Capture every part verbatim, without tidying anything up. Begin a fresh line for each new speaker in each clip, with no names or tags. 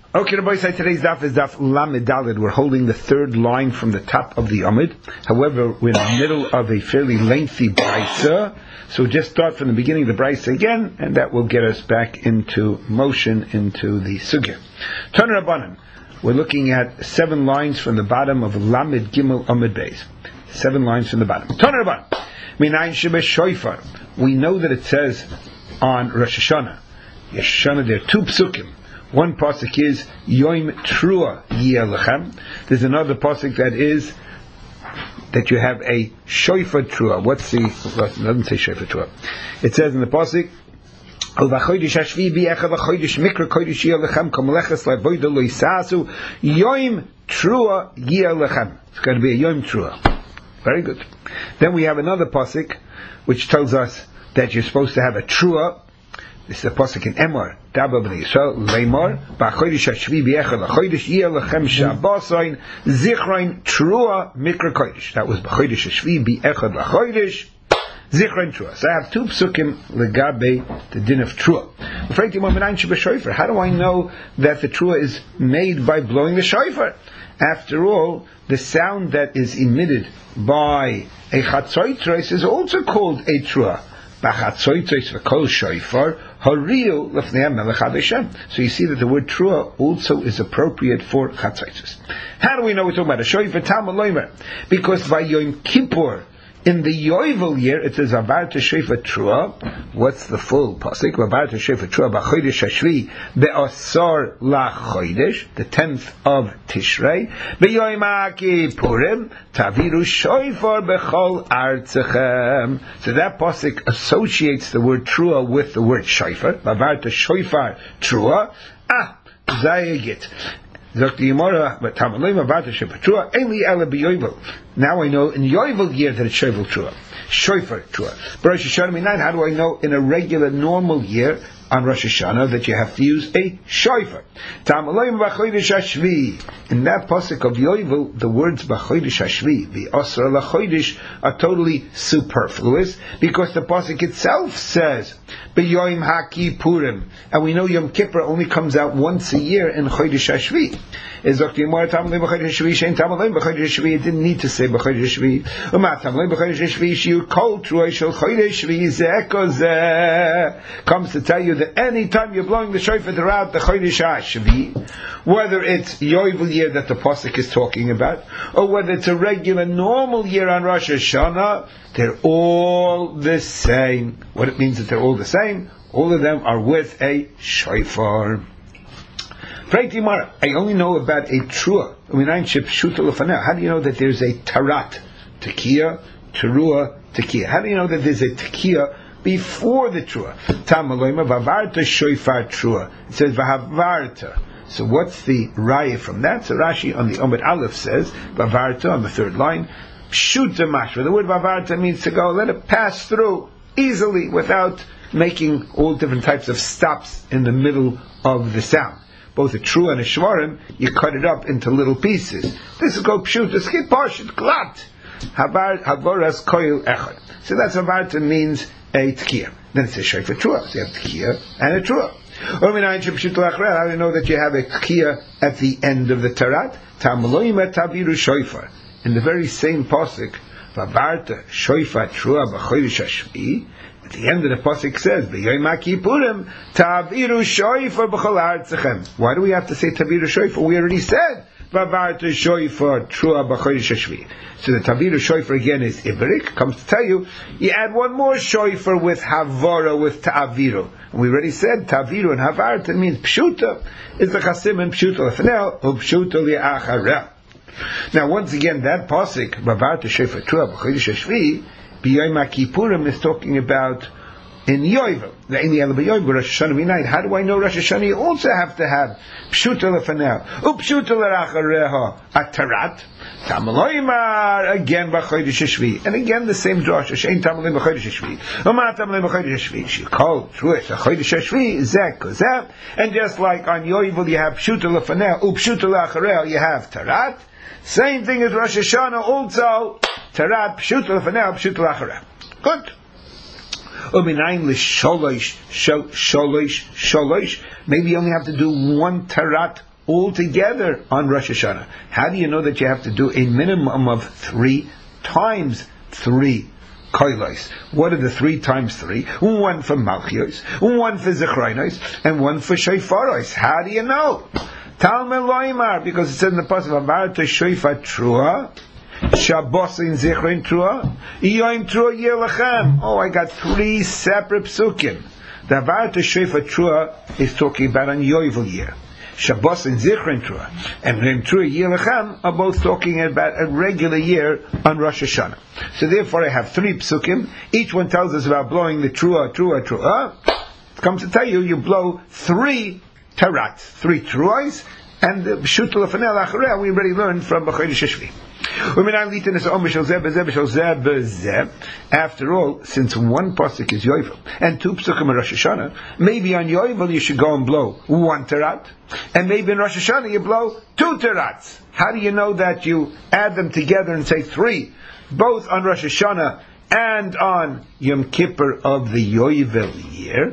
Okay, the boys say today's daf is daf Lamed Daled. We're holding the third line from the top of the Amid. However, we're in the middle of a fairly lengthy brisa, so we'll just start from the beginning of the brisa again, and that will get us back into motion into the sugya. Tana Rabbanan. We're looking at seven lines from the bottom of Lamed Gimel Amid Beis. Seven lines from the bottom. Tana Rabbanan. Minayin sheba shoifar. We know that it says on Rosh Hashanah. Rosh Hashanah, there are two psukim. One pasuk is Yom Trua Yeh Lechem. There's another pasuk that is that you have a shofar trua. What's the? Well, it doesn't say shofar trua. It says in the pasuk, Al v'chodesh hashvi bi'echad v'chodesh mikra kodesh Yeh Lechem kamaleches la'avoda lo yisasu Yom Trua Yeh Lechem. It's going to be a Yom Trua. Very good. Then we have another pasuk which tells us that you're supposed to have a trua. This is a pasuk in Emor, Dabba b'nei Yisrael, Leimor, b'chodesh hashvi bi'echad l'chodesh Yeh Lechem shabasoin zichroin trua mikra kodesh. That was b'chodesh hashvi bi'echad l'chodesh zichroin trua. So I have two psukim legabe the din of trua. How do I know that the trua is made by blowing the shofar? After all, the sound that is emitted by a chatzoitros is also called a trua. So you see that the word trua also is appropriate for chatzotos. How do we know we're talking about a shofar? Talmud Loimer. Because by Yom Kippur, in the Yovel year, it says Avarta shofar trua. What's the full pasuk? Avarta shofar trua b'chodesh hashvi be'asar lachodesh, the tenth of Tishrei. B'yom Kippurim taviru shofar b'chol artzechem. So that pasuk associates the word trua with the word shofar. Avarta shofar trua. Ah, zayegit. Now I know in Yovel year that it's Shovel Trua. Shofar Trua. But Rosh Hashanah, how do I know in a regular, normal year on Rosh Hashanah that you have to use a shofar? In that pasuk of Yovel, the words B'chodesh Hashvi, the Asra L'chodesh, are totally superfluous because the pasuk itself says B'Yom HaKippurim, and we know Yom Kippur only comes out once a year in Chodesh Hashvi. It didn't need to say B'chodesh Hashvi. Comes to tell you that any time you're blowing the shofar throughout the Chodesh Hashvi, whether it's Yovel year that the pasuk is talking about, or whether it's a regular normal year on Rosh Hashanah, they're all the same. What it means that they're all the same, all of them are with a shofar. I only know about a trua. How do you know that there's a tarat, tekiah, terua, tekiah? How do you know that there's a tekiah before the trua? Tamaloima vavarta shofar trua. It says vavarta. So what's the raya from that? So Rashi on the Amud Aleph says vavarta on the third line. Pshuta mashra. The word vavarta means to go, let it pass through easily without making all different types of stops in the middle of the sound. Both a trua and a shvarim, you cut it up into little pieces. This is called pshuta skit parshit glat. Havaras koil echad. So that's vavarta means a tekiah. Then it's a shofar trua. So you have tekiah and a trua. How do you know that you have a tekiah at the end of the tarat? Tamaloima taviru shofar. In the very same pasuk, vavarta shofar trua b'chodesh hashvi. At the end of the pasuk says, "B'yom Kippurim taviru shofar b'chol artzechem." Why do we have to say taviru shofar? We already said vavarta shofar trua b'chodesh hashvi. So the taviru shofar again is ibrik. Comes to tell you, you add one more shofar with havara with ta'aviru. And we already said taviru and havarta means pshuta. Is the chasim and pshuta lefnel or pshuta li'achareh. Now once again, that pasuk vavarta shofar trua b'chodesh hashvi. B'yom Kippurim is talking about in Yovel. In the Yovel, Rosh Hashanah night. How do I know Rosh Hashanah? You also have to have pshuta lefanel, upshuta lerachareha, atarat, tamaloimar again b'chodesh hashvi, and again the same drush. Shein tamaloim b'chodesh hashvi, umat tamaloim b'chodesh hashvi. She called truth b'chodesh hashvi zek kozeh, and just like on Yovel you have pshuta lefanel, upshuta lerachareha, you have tarat. Same thing as Rosh Hashanah also. Tarat pshuta lefanel, pshuta lerachareha. Good. Uminayin l'sholosh, sholosh, sholosh. Maybe you only have to do one tarat all together on Rosh Hashanah. How do you know that you have to do a minimum of three times three koilos? What are the three times three? One for Malchios, one for Zechronos, and one for Shofaros. How do you know? Talmud Loimar, because it said in the pasuk, Avarta Shofar Trua, Shabbos in Zichron Trua, Yom Trua Yelachem. Oh, I got three separate psukim. The Avarta Shofar Trua is talking about on Yovel year. Shabbos and Zichron Trua and Yom Trua Yelachem are both talking about a regular year on Rosh Hashanah. So therefore I have three psukim. Each one tells us about blowing the Trua, Trua, Trua. It comes to tell you, you blow three Tarat, three Truas, and the Shutul Afanel Achareh we already learned from B'chodesh Sheshvi. After all, since one pasuk is Yovel and two psukim are Rosh Hashanah, maybe on Yovel you should go and blow one Tarat, and maybe in Rosh Hashanah you blow two Tarats. How do you know that you add them together and say three, both on Rosh Hashanah and on Yom Kippur of the Yovel year?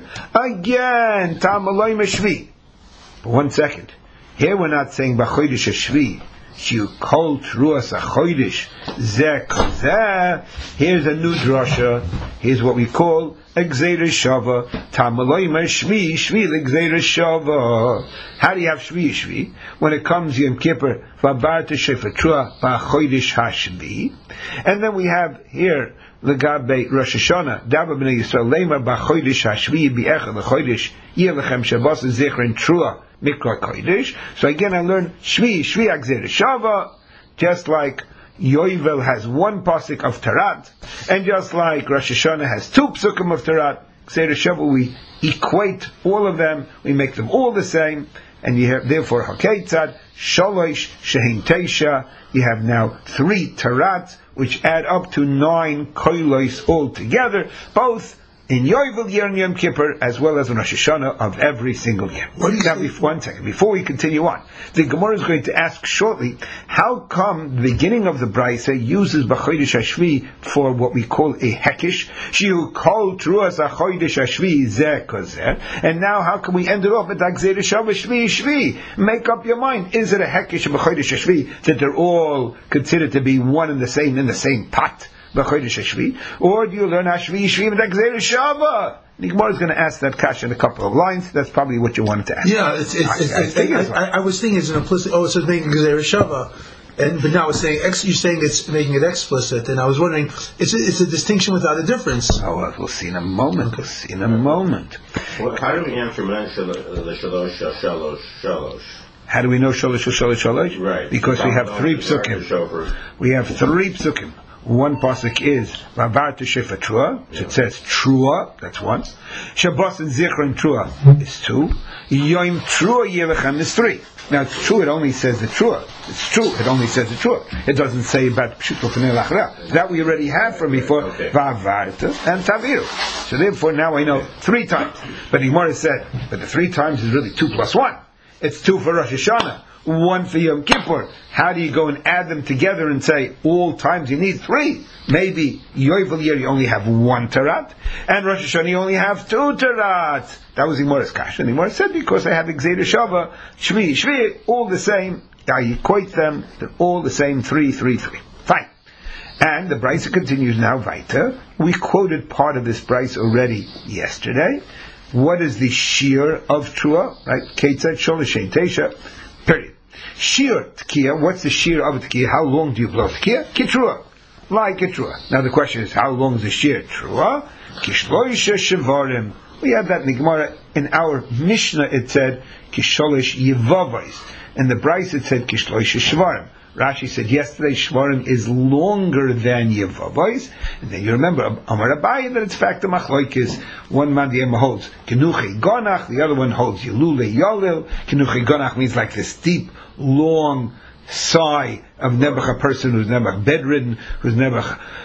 Again, Tamaloi Meshvi. One second. Here we're not saying B'chodesh Sheshvi. You call Truas a Chodesh Zeh Kozeh. Here's a new drasha. Here's what we call Gzeira Shava. Tamaloi Shvi Shvi Gzeira Shava. How do you have Shvi Shvi when it comes Yom Kippur Vabarta Shofar Trua B'chodesh Hashvi? And then we have here Legabe Rosh Hashanah Davar B'nei Yisrael Leimar B'chodesh Hashvi B'echad L'chodesh Yelachem Shabbos Zichron Trua Mikra Kodesh. So again I learned Shvi, Shvi Agzir Shava, just like Yovel has one pasuk of Tarat, and just like Rosh Hashanah has two psukim of Tarat, Gzir Shava, we equate all of them, we make them all the same, and you have therefore Haketzad, Shalosh, Shehin Teisha, you have now three Tarat, which add up to nine Koilos altogether, both in Yovel year and Yom Kippur, as well as in Rosh Hashanah of every single year. What do you now, before, one second, before we continue on, the Gemara is going to ask shortly, how come the beginning of the Brisa uses B'chodesh Hashvi for what we call a hekish? Shiu kol truas achodesh Hashvi zeh kozeh. And now how can we end it off with Agzir Shava Shvi Shvi? Make up your mind. Is it a hekish of B'chodesh Hashvi that they're all considered to be one and the same in the same pot? B'chodesh Hashvi, or do you learn Hashvi Shvi with Gzeira Shava? The Gemara is going to ask that question in a couple of lines. That's probably what you wanted to ask.
Yeah, it's, it's, it's, I, it's, I, I, I, I was thinking it's an implicit. Oh, it's making Gzeira Shava, and but now it's saying ex, you're saying it's making it explicit, and I was wondering, it's a, it's a distinction without a difference.
Oh, well, we'll see in a moment. Okay. We'll see in a moment.
Well, how do we answer the shalosh shalosh shalosh?
How do we know shalosh shalosh shalosh?
Right.
Because we have three psukim. We have three psukim. One pasuk is Vavarta Shofar Trua, so it says Trua, that's one. Shabbos and Zichron Trua is two. Yom Trua Yelachem is three. Now it's true, it only says the Trua. It's true, it only says the Trua. It doesn't say about Pshuto Fnei Lachra. That we already have from before, okay. Vavarta and Tavir. So therefore now I know three times. But the Gemara said, but the three times is really two plus one. It's two for Rosh Hashanah, one for Yom Kippur. How do you go and add them together and say all times you need three? Maybe Yovel year you only have one Tarat, and Rosh Hashanah you only have two Tarat. That was Gemara's kasha. And Gemara said because I have Gzeira Shava, Shvi, Shvi, all the same. I equate them. They're all the same. Three, three, three. Fine. And the Brisa continues now. Weiter. We quoted part of this Brisa already yesterday. What is the shear of Trua? Right? Ketzad Sholashein Teisha. Period. Shear Tkiya, what's the shear of Tkiya? How long do you blow Tkiya? Kitrua. Like Kitrua. Now the question is, how long is the shear Trua? Kishloisha Shavarim. We have that in the Gemara. In our Mishnah it said, Kisholish Yevavais. In the Bryce it said, Kishloisha Shavarim. Rashi said yesterday, Shvarim is longer than Yevavais. And then you remember, Amar Abaye, that it's fact the Machloikis. One man the Emma holds Kenuchi Gonach, the other one holds Yelule Yalil. Kenuchi Gonach means like this deep, long sigh of Nebuch, a person who's never bedridden, who's never.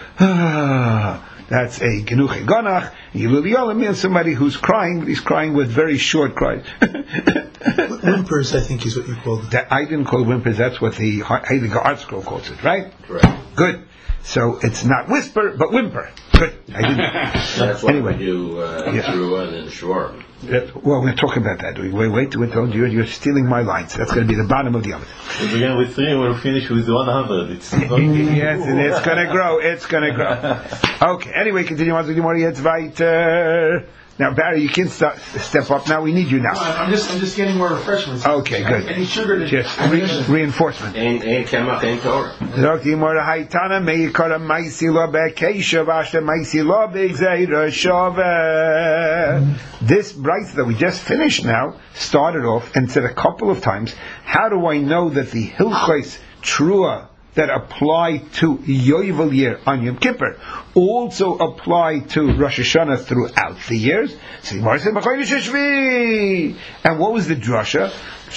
Ah, that's a Kenuchi Gonach. Yelule Yalil means somebody who's crying, but he's crying with very short cries.
Whimpers, I think, is what you called it.
That, I didn't call it whimpers. That's what the Heiliger Art Scroll calls it, right?
Correct.
Good. So it's not whisper, but whimper. Good. I didn't.
That's why
Anyway.
we do uh,
Yeah.
Trua and then Shvar.
Uh, well, we're talking about that. Wait, wait, wait. Don't, you're, you're stealing my lines. That's going to be the bottom of the oven.
We began with three, we'll finish with one hundred. It's not
Yes, and it's going to grow. It's going to grow. Okay. Anyway, continue on to the more yet weiter. Now, Barry, you can start, step up. Now we need you now.
I'm just, I'm just getting more refreshments.
Okay, good.
Any sugar to
Just re- reinforcement.
Ain't ain't Kemach, ain't Torah.
Zokti mora haitana meikara maisi lo bekesha vashta maisi lo begzeira shove. This bright that we just finished now started off and said a couple of times, how do I know that the hilchos trua that apply to Yovel year on Yom Kippur also apply to Rosh Hashanah throughout the years? So Gemara said, and what was the drasha?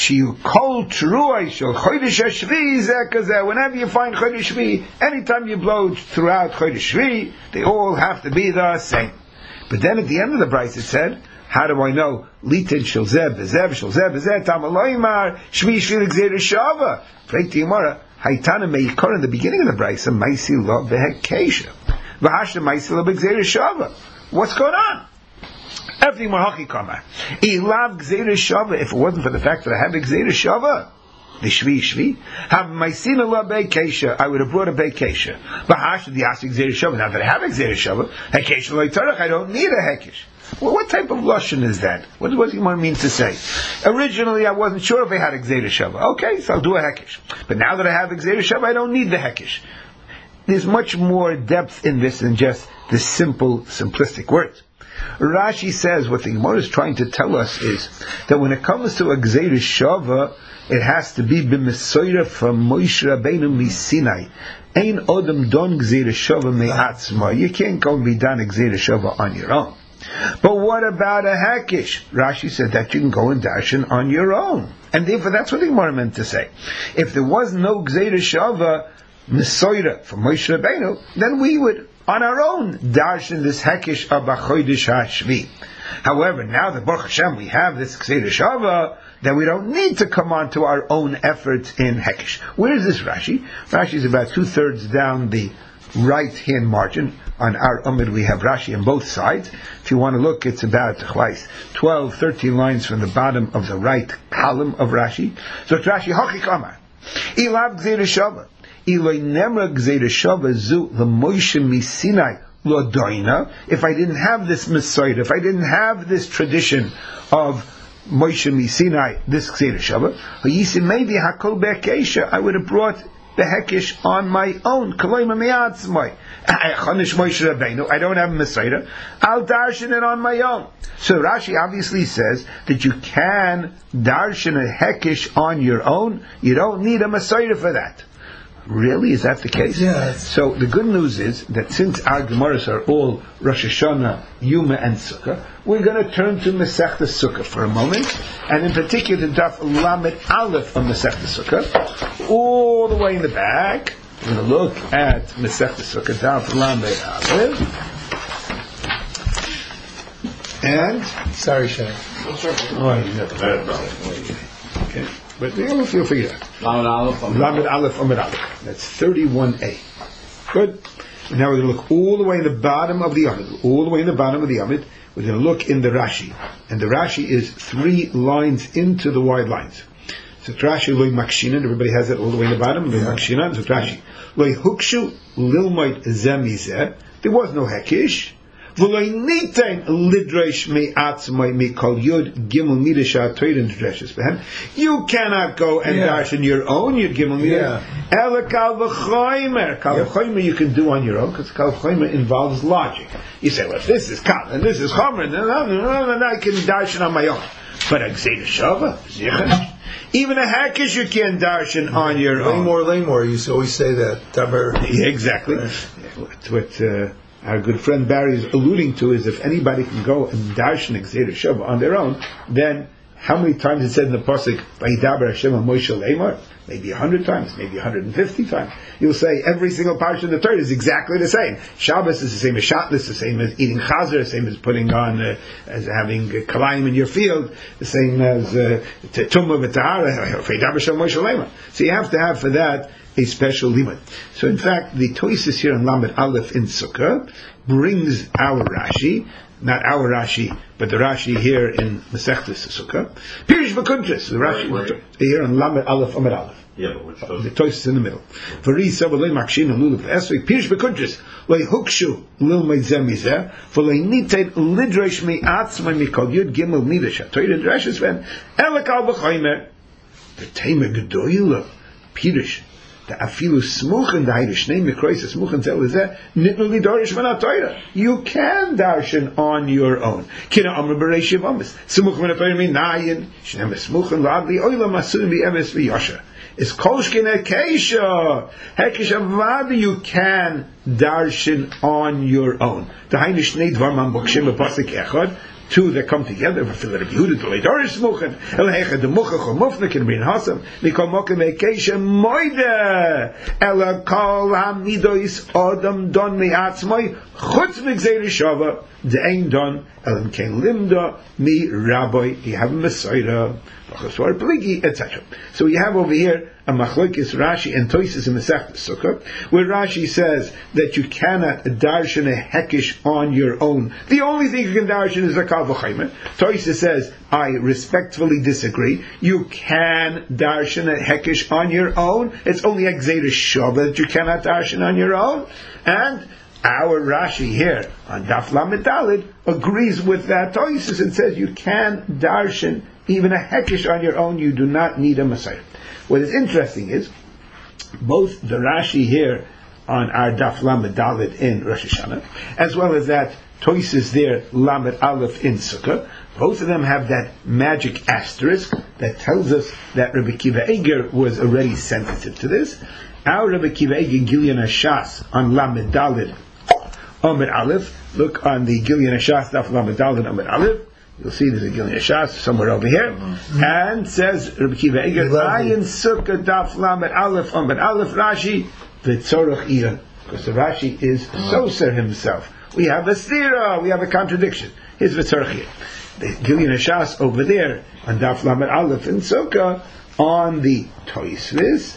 Whenever you find Chodesh Shvi, anytime you blow throughout Chodesh Shvi, they all have to be the same. But then at the end of the Bryce it said, how do I know? Litin shel zeh b'zeh shel zeh b'zeh tam aloymar shvi shvi l'gzeir shava. Freit the Gemara. Haitana meikor in the beginning of the brayso maisi lo behekesha v'hashta maisi lo b'gzeir shava. What's going on? Everything mahachi kamar. Ilav gzeir shava. If it wasn't for the fact that I have gzeir shava, the shvi shvi have maisina lo behekesha, I would have brought a behekesha. V'hashta the asik gzeir shava. Now that I have gzeir shava, hekesha lo yitarach, I don't need a hekesh. Well, what type of lashon is that? What does he mean to say? Originally, I wasn't sure if I had Gzeira Shava. Okay, so I'll do a hekesh. But now that I have Gzeira Shava, I don't need the hekesh. There's much more depth in this than just the simple, simplistic words. Rashi says what the Gemara is trying to tell us is that when it comes to a Gzeira Shava, it has to be b'mesoira from Moshe Rabbeinu miSinai. Ein odem don Gzeira Shava me'atzma. You can't go and be done a Gzeira Shava on your own. But what about a hekish? Rashi said that you can go and darshan on your own. And therefore that's what the Gemara meant to say. If there was no Gzeira Shava, Mesoira from Moshe Rabbeinu, then we would, on our own, darshan this hekish of Chodesh HaShvi. However, now that Baruch Hashem we have this Gzeira Shava, then we don't need to come on to our own efforts in hekish. Where is this Rashi? Rashi is about two-thirds down the right-hand margin. On our Umid we have Rashi on both sides. If you want to look, it's about twelve, thirteen lines from the bottom of the right column of Rashi. So it's Rashi, Hachik Amar. Ilav Gzeira Shava. Iloi Nemra Gzeira Shava Zu L'Moshe Misinai Lo Doina. If I didn't have this Mesoid, if I didn't have this tradition of Moshe Misinai, this Gzeira Shava, maybe Hakol Be'Kesha, I would have brought the hekish on my own. I don't have a Messiah. I'll darshan it on my own. So Rashi obviously says that you can darshan a hekish on your own. You don't need a Messiah for that. Really? Is that the case?
Yes.
So the good news is that since our Gemaras are all Rosh Hashanah, Yuma, and Sukkah, we're going to turn to Masechta Sukkah for a moment, and in particular to Daf Lamed Aleph of Masechta Sukkah, all the way in the back. We're going to look at Masechta Sukkah, Daf Lamed Aleph, and
sorry, Shai.
oh, you never heard about it. Okay. But you'll figure it out.
Lamed Aleph.
Lamed Aleph Amid Aleph. That's thirty-one A. Good. And now we're going to look all the way in the bottom of the Amid. All the way in the bottom of the Amid. We're going to look in the Rashi. And the Rashi is three lines into the wide lines. So Rashi loy makshinan. Everybody has it all the way in the bottom. Loy makshinan. So Rashi loy hukshu lilmoit zemizeh. There was no hekish. You cannot go and
yeah.
dash in your own Yud Gimel Midah. Ela Kal V'Chomer. Kal V'Chomer you can do on your own because Kal V'Chomer involves logic. You say, well, if this is Kal and this is Chomer, then I can dash it on my own. But a Gzeira Shava, Zichon. Even a Hakish you can darshan on your own.
Lamor, Lamor, you used to always say that.
Yeah, exactly. What, what uh, our good friend Barry is alluding to is if anybody can go and darshan Gzeira Shava on their own, then how many times it said in the pasuk Vayidaber Hashem al Moshe Lamor? Maybe a hundred times, maybe a hundred and fifty times. You'll say every single parsha in the Torah is exactly the same. Shabbos is the same as Shatlis, the same as eating chazer, the same as putting on, uh, as having uh, kalayim in your field, the same as tumah v'tahara. So you have to have for that a special limit. So in fact, the Toises here in Lamed Aleph in Sukkah brings our Rashi, not our Rashi, but the Rashi here in Masechtas Sukkah. Pirish B'Kuntris, the Rashi
Wait, wait.
here in Lamed Aleph Amid Aleph.
Yeah, but which
The Toises in the middle. Varisa v'lei makshin lulav esrei pirish b'kuntris lei hukshu lil meidzeh mizeh v'lei nited lidresh me'atzmai mikol yud gimel midash ha'toyre dreshes ben elakal b'chaymer the tamer gedoyla pirish the afilu smuchen the haydish name mikrois smuchen zel zeh nitnu lidorish v'na toyre you can darshan on your own kina amr b'reish yavamis smuchen v'na toyre minayin shnem smuchen la'adli oyla masurim v'emes v'yosher. Is kolshkin hekesha hekesha vada you can darshan on your own. The haynish neid varman bokshim b'pasik echad. Two that come together. V'filer b'yehuda to leidorish smuchen el hechad the muchach or mufnik in bin hasam mikol mokem hekesha moide ela kol hamidois adam don me'atzmai chutz migzeir shava de'ein don elam ken limda mi rabbi you have a messiah et cetera. So we have over here a machlokes Rashi and Toises in Masechtas Sukkah, where Rashi says that you cannot darshan a hekish on your own. The only thing you can darshan is a kal v'chaymer. Toises says, I respectfully disagree. You can darshan a hekish on your own. It's only a gzeira shava that you cannot darshan on your own. And our Rashi here on Daf Lamed Daled agrees with that Toises and says you can darshan even a hekish on your own. You do not need a Messiah. What is interesting is both the Rashi here on our Daf Lamed Daled in Rosh Hashanah, as well as that Toises there Lamed Aleph in Sukkah, both of them have that magic asterisk that tells us that Rabbi Kiva Eger was already sensitive to this. Our Rabbi Kiva Eger Gilyon HaShas on Lamed Daled Amid Aleph. Look on the Gilyon HaShas Daf Lamed Daled Amid Aleph. You'll see there's a Gilyon HaShas somewhere over here, mm-hmm. and says Rabbi Kiva Eger, Ayin Sukkah Daf Lamed Aleph Amid Aleph Rashi v'tzorach iyan, because the Rashi is Soser himself. We have a stira, we have a contradiction. Here's v'tzorach iyan. The Gilyon HaShas over there on Daf Lamed Aleph in Sukkah on the Toisves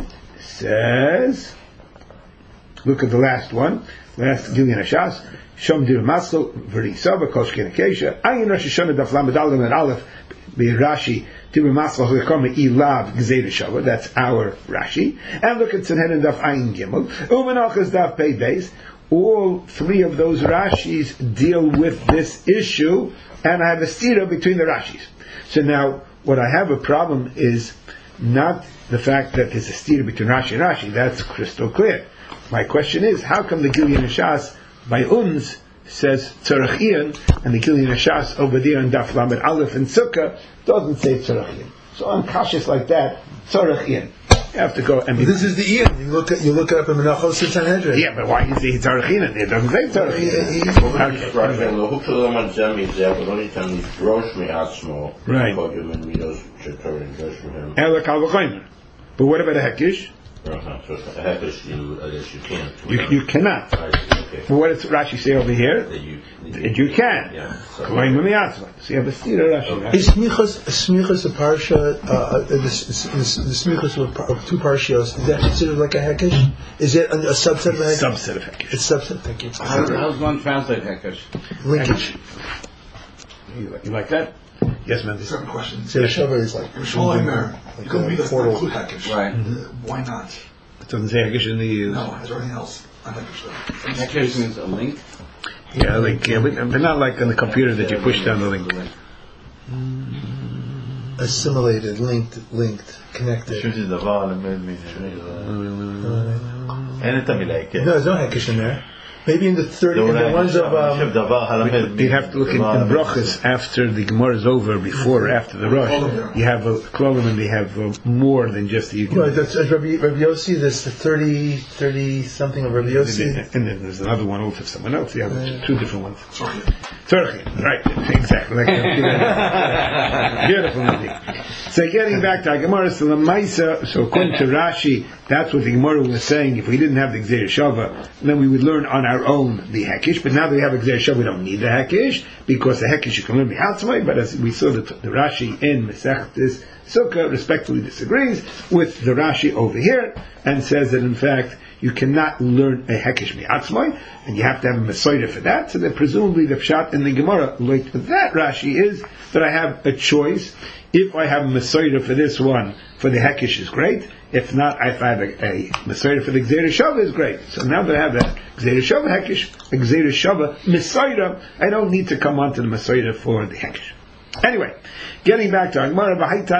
says, look at the last one, last Gilyon HaShas. Shom dir masel v'risava koshken akesha ayin Rosh Hashanah Daf Lamed Aleph and Aleph b'Rashi dir masel hukam ilav gzeir shava. That's our Rashi. And look at Sanhedrin Daf Ayin Gimel umenachas Daf Pei Beis. All three of those Rashis deal with this issue, and I have a stira between the Rashis. So now, what I have a problem is not the fact that there's a stira between Rashi and Rashi. That's crystal clear. My question is, how come the Gilyon HaShas by Unz says Tzorach Iyan, and the Gilyon HaShas over there in Daf Lamed Aleph and Sukkah doesn't say Tzorach Iyan? So I'm cautious like that. Tzorach Iyan. You have to go and
be. This is the Iyan. You look at you look up in Menachos and Sanhedrin.
Yeah, but why is he Tzorach Iyan? It doesn't say Tzorach Iyan. Ela kal v'chaymer. But what about a hekish?
Uh-huh. So a hekish, you, I guess you can't.
You, you cannot.
Right, okay.
But what does Rashi say over here?
That you,
that you can.
Yeah. So,
so you have a stira Rashi.
Okay. Is smichas smichas a parsha? Uh, the, the, the smichas of, of two parshios, is that considered like a hekish? Is it a, a subset of a hekish?
Subset of hekish.
It's subset. Thank you.
How, how does one translate hekish?
Linkage.
You, you like that? Yes, ma'am.
Second question.
So Shava is like
Shmuel there. You could be the include hekish.
Right.
Why not?
It doesn't say hekish in the. Uh,
no, is there anything else? I hekish though.
Hekish means a link.
Yeah, a link. Yeah, but, but not like on the computer that you push down the link.
Assimilated, linked, linked, connected.
No,
there's no hekish in there. Maybe in the thirty, in the ones of um,
you'd have to look in, in brachas after the Gemara is over, before or after the Rosh. You have a klolim, and they have uh, more than just the.
Right, that's uh, Rabbi, Rabbi Yossi. There's the thirty, thirty something of Rabbi Yossi,
and then there's another one also of someone else. You have uh, two different ones. Turkey, right? Exactly. Like beautiful. So getting back to our Gemara, so the Maisa. So according to Rashi, that's what the Gemara was saying. If we didn't have the Gzeir Shava, then we would learn on our own the hekish, but now that we have a Gzeir Shava, we don't need the hekish, because the hekish you can learn Mihatzmai, but as we saw the, the Rashi in Masechtas Sukkah respectfully disagrees with the Rashi over here, and says that in fact, you cannot learn a hekish mi'atzmai, and you have to have a mesoida for that, so that presumably the pshat in the Gemara, like that Rashi, is that I have a choice. If I have a mesoida for this one, for the hekish is great. If not, if I have a, a mesoida for the Gzeir Shava is great. So now that I have a Gzeir Shava hekish, a Gzeir Shava mesoida, I don't need to come on to the mesoida for the hekish. Anyway, getting back to our Gemara,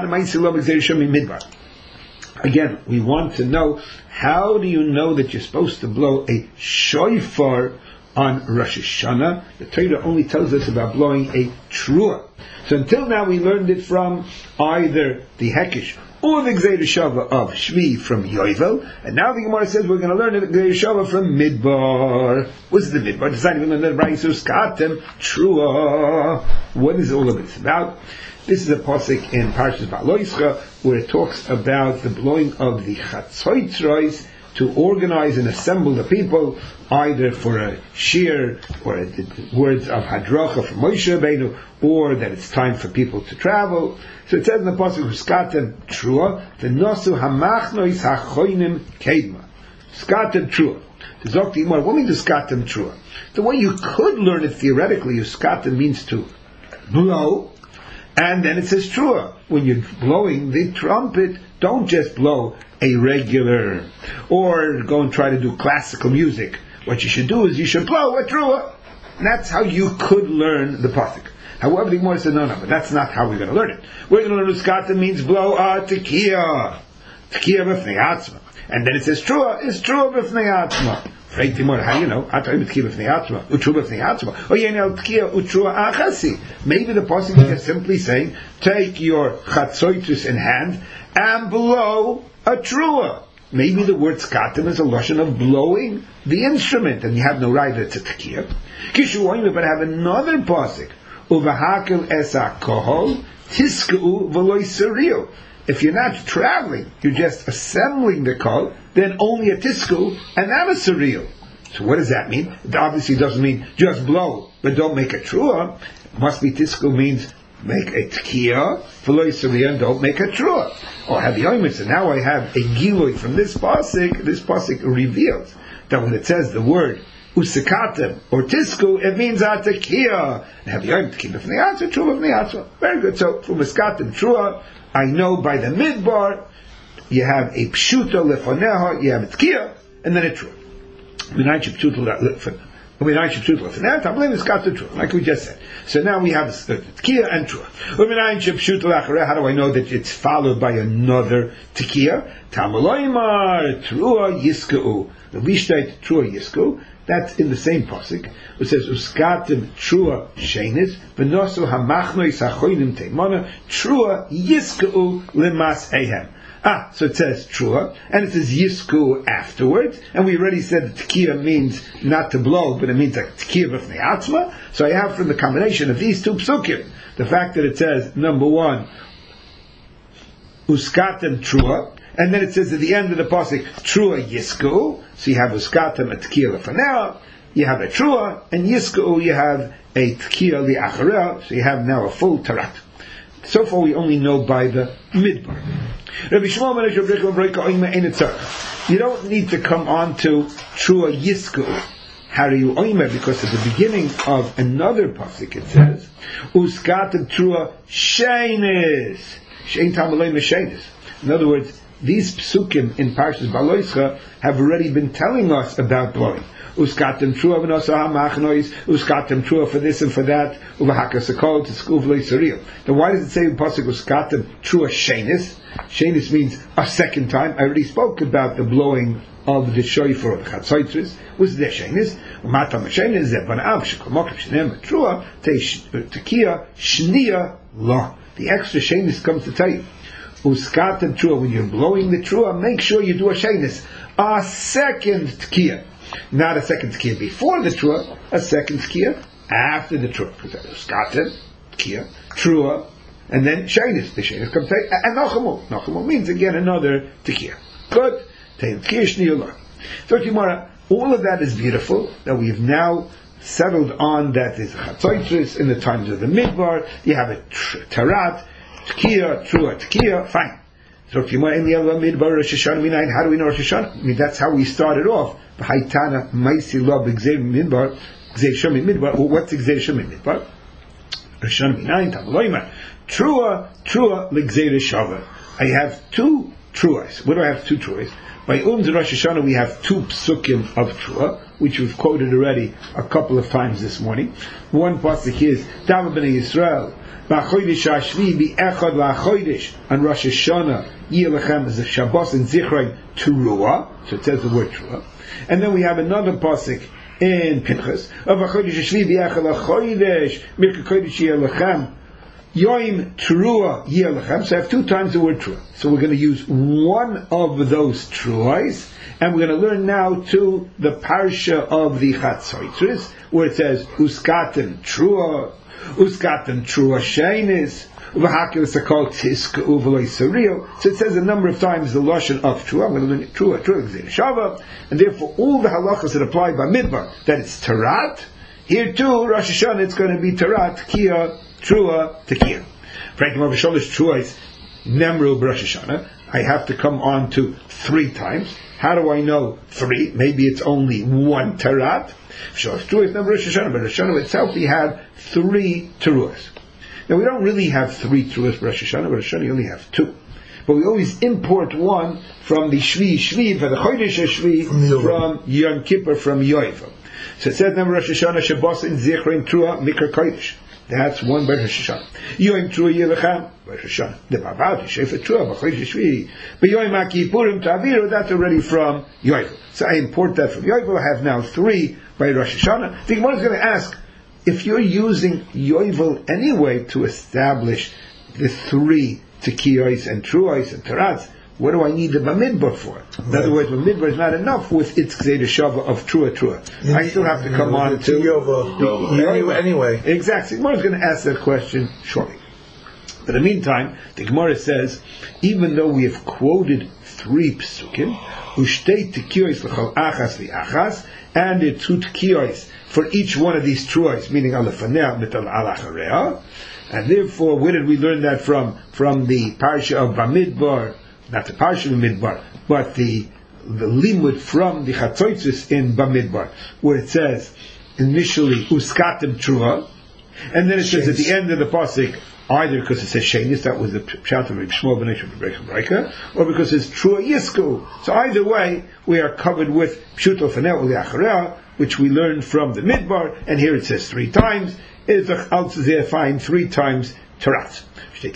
again, we want to know, how do you know that you're supposed to blow a shofar on Rosh Hashanah? The Torah only tells us about blowing a trua. So until now we learned it from either the Hekish or the Gzeir Shava of Shvi from Yovel, and now the Gemara says we're going to learn the Gzeir Shava from Midbar. What's the Midbar? It's not even learn the Raisus Katem Trua. What is all of this about? This is a pasuk in Parshas Ba'aloischa where it talks about the blowing of the Chatzotzros to organize and assemble the people, either for a shir or a, the words of hadracha from Moshe Rabbeinu, or that it's time for people to travel. So it says in the pasuk, "Skatem trua v'nosu hamachnois hachoinim kedma." Skatem trua. The Zok the Gemara, what means skatem trua? The way you could learn it theoretically, skatem means to blow. And then it says trua. When you're blowing the trumpet, don't just blow a regular, or go and try to do classical music. What you should do is you should blow a trua. And that's how you could learn the pasuk. However, the Gemara said, no, no, but that's not how we're going to learn it. We're going to learn uskata means blow a tekiah. Tekiah b'fnei atzma. And then it says trua is trua b'fnei atzma. How do you know? Maybe the pasuk is just simply saying, take your chatzoitus in hand and blow a trua. Maybe the word skatim is a lashon of blowing the instrument, and you have no right that it's a tekiah. But I have another pasuk. Uvahakel esa kohol tiskeu v'loy seriu. If you're not traveling, you're just assembling the kol, then only a tisku and not a surreal. So what does that mean? It obviously doesn't mean just blow, but don't make a trua. It must be tisku means make a tkiya, v'lo surreal, and don't make a trua. Or have the oimus, and now I have a gilui from this pasuk. This pasuk reveals that when it says the word usikatem or tisku, it means a tkiya. Have the oimus tkiya v'nei atzma, trua v'nei atzma. Very good. So from uskatem trua, I know by the midbar, you have a pshuta lefoneha, you have a tkiya, and then a trua. Like we just said. So now we have a tkiya and trua. How do I know that it's followed by another tkiya? Tamaloimar trua yiskeu. The vishtayt trua yiskeu. That's in the same pasuk. It says uskatim trua shenis v'nosu hamachnois hachoinim teimana trua yiskeu lemas ehem. Ah, so it says trua, and it says yisku afterwards, and we already said that tekiah means not to blow, but it means like tekiah b'fnei atzma. So I have from the combination of these two psukim, the fact that it says, number one, uskatem trua, and then it says at the end of the pasuk, trua yisku, so you have uskatem a tekiah l'fanea, you have a trua, and yisku, you have a tekiah li'achareh, so you have now a full tarat. So far we only know by the midbar. You don't need to come on to Trua Yisku. How do you oimer? Because at the beginning of another pasuk it says, Uskatem Trua Sheinis. Shein Tamalei Mesheinis. In other words, these psukim in Parshas Ba'aloischa have already been telling us about blowing. Uskatem trua v'nosa hamachnois, uskatem trua for this and for that, uvahakasakol to skuv loy surreal. Then why does it say in pasuk uskatem trua shenis? Shenis means a second time. I already spoke about the blowing of the shofar of the chatzaitzris. Was there shenis? Umatam shenis zebanaav shekomokim shenem trua tekiya shniya lo. The extra shenis comes to tell you. Uskatem trua, when you're blowing the trua, make sure you do a shenis, a second tekiya. Not a second tekiah before the trua, a second tekiah after the trua. Uskatem, tekiah, trua, and then sheinis. The sheinis comes to and nochamu. Nochamu means again another tekiah. Good. Tekiah shniyullah. So tomorrow, all of that is beautiful, that we've now settled on that there's a Chatzoitris in the times of the Midbar, you have a tr- Tarat, Tkiya, Trua, Tkiya, fine. So if you want any other Midbar, Rosh Hashanah, how do we know Rosh Hashanah? I mean, that's how we started off. B'haitana, Maisi Lo, B'gzeir Midbar, Gzeir Shom Midbar, well, what's Gzeir Shom Midbar? Rosh Hashanah, Minayin, Tavaloyma, Trua, Trua, L'gzeir Shava. I have two Truas. What do I have two Truas? By Umz Rosh Hashanah we have two psukim of Trua, which we've quoted already a couple of times this morning. One pasuk is Dama b'nei Yisrael b'achodesh hashvi bi'echad la'achodesh on Rosh Hashanah Yilachem is a Shabbos and Zichrei Trua, so it says the word Trua. And then we have another pasuk in Pinchas of achodesh hashvi bi'echad la'achodesh mirka kodesh Yilachem Yoim Trua Yelachem. So I have two times the word Trua. So we're going to use one of those Truas, and we're going to learn now to the Parsha of the Chatzoitris, where it says Uskaten Trua, Uskaten Trua Sheinis, Uvahakil Sakal Tiska Uvaloi Sario. So it says a number of times the Lashon of Trua. I'm going to learn it Trua, Trua Gzeir Shava, and therefore all the halachas that apply by Midbar, that it's Tarat. Here too, Rosh Hashanah, it's going to be Tarat, Tkiya, Trua, Tekiya. Franklin of Sholish Truas, Nemru Rosh Hashanah. I have to come on to three times. How do I know three? Maybe it's only one Tarat. Sholish Truas, Nemru Rosh Hashanah. But Rosh Hashanah itself, we have three Teruas. Now we don't really have three Teruas for Rosh Hashanah, but Rosh Hashanah you only have two. But we always import one from the Shvi Shvi, for the Chodesh Shvi, from Yom Kippur, from Yoivel. So it says Nemru Rosh Hashanah, Shabbos in Zichrin Trua, Mikra Kodesh. That's one by Rosh Hashanah. Yoim Trua Yelacham, Rosh Hashanah. The Babat, Shefer Trua, B'chodesh Shvi. But Yoim HaKippurim Ta'aviru, that's already from Yoivel. So I import that from Yoivel. I have now three by Rosh Hashanah. The Gemara is going to ask, if you're using Yoivel anyway to establish the three Tekiyos and Truos and Tarats, what do I need the Bamidbar for? In other words, Bamidbar is not enough with its Gzeir Shava of Trua Trua. I still have to come on to
Yova. Anyway, anyway.
Exactly. The Gemara is going to ask that question shortly. But in the meantime, the Gemara says, even though we have quoted three psukim, Ushtei Tekiyos l'chol achas li'achas, and the two Tekiyos for each one of these Truos, meaning Alefanea mital alachareh, and therefore, where did we learn that from? From the Parsha of Bamidbar, not the Parsha of Midbar, but the the limud from the Chatzoitris in Bamidbar, where it says initially Uskatem Trua, and then it says at the end of the pasuk, either because it says Shenis, that was the pshat of Reb Shmuel ben Breika, or because it's Trua Yisku. So either way, we are covered with Pshuto Fanel Uliachareh, which we learned from the Midbar, and here it says three times. It's a Altzeh find three times Tarat. But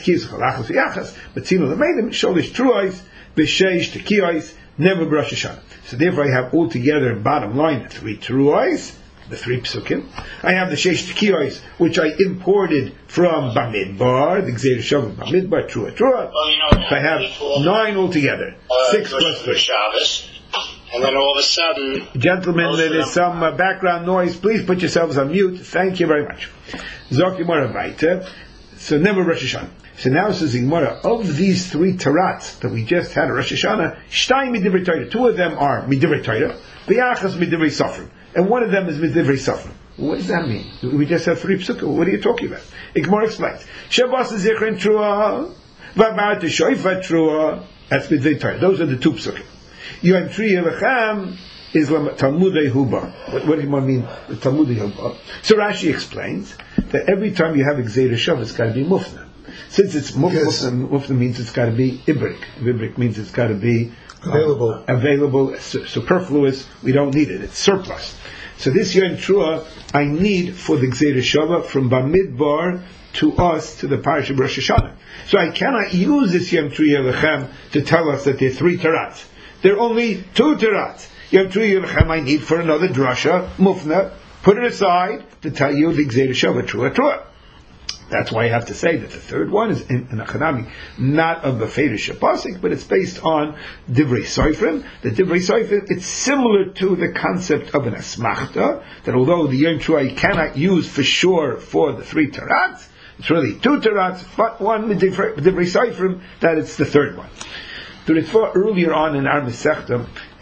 Tzino the Meidim Sholish Truos B'Sheish Tekiyos never Rosh Hashanah. So therefore, I have altogether bottom line three Truos, the three psukim. I have the Sheish Tekiyos, which I imported from Bamidbar, the Gzeir Shava Bamidbar Trua Trua.
Well, you know,
so I have nine altogether,
uh,
six plus three.
Shabbos, and then all of a sudden,
gentlemen, there is some uh, background noise. Please put yourselves on mute. Thank you very much. Zok Gemara Vaita. So never Rosh Hashanah. So now it says the Gemara, of these three tarats that we just had at Rosh Hashanah, Shtay Midivrei Torah. Two of them are Midivrei Torah, V'yachas Midivrei Sofrim, and one of them is Midivrei Sofrim. What does that mean? We just have three psukim. What are you talking about? The Gemara explains. Shabbos is Zichrin Trua, V'abar T'shoifa Trua. That's Midivrei Torah. Those are the two psukim. Yom Tri Yelacham is Talmudei Huba. What, what do you mean, Talmudei Huba? So Rashi explains that every time you have a Gzeir Shava, it's got to be Mufna. Since it's Mufna, yes. Mufna means it's got to be Ibrik. Ibrik means it's got to be
available,
uh, available, su- superfluous. We don't need it. It's surplus. So this Yom Trua, I need for the Gzeir Shava from Bamidbar to us to the Parish of Rosh Hashanah. So I cannot use this Yom Tri Yelachem to tell us that there are three tarats. There are only two tarats. Yom Tri Yelachem I need for another drasha, Mufna. Put it aside to tell you the Gzeir Shava Trua Trua. That's why I have to say that the third one is in an Achanami, not of the Fedish Pasik, but it's based on Divrei Soifrim. The Divrei Soifrim, it's similar to the concept of an Asmachta, that although the Yom Trua you cannot use for sure for the three Tarats, it's really two Tarats, but one Divrei Soifrim, that it's the third one. The Ritva earlier on in our Masechta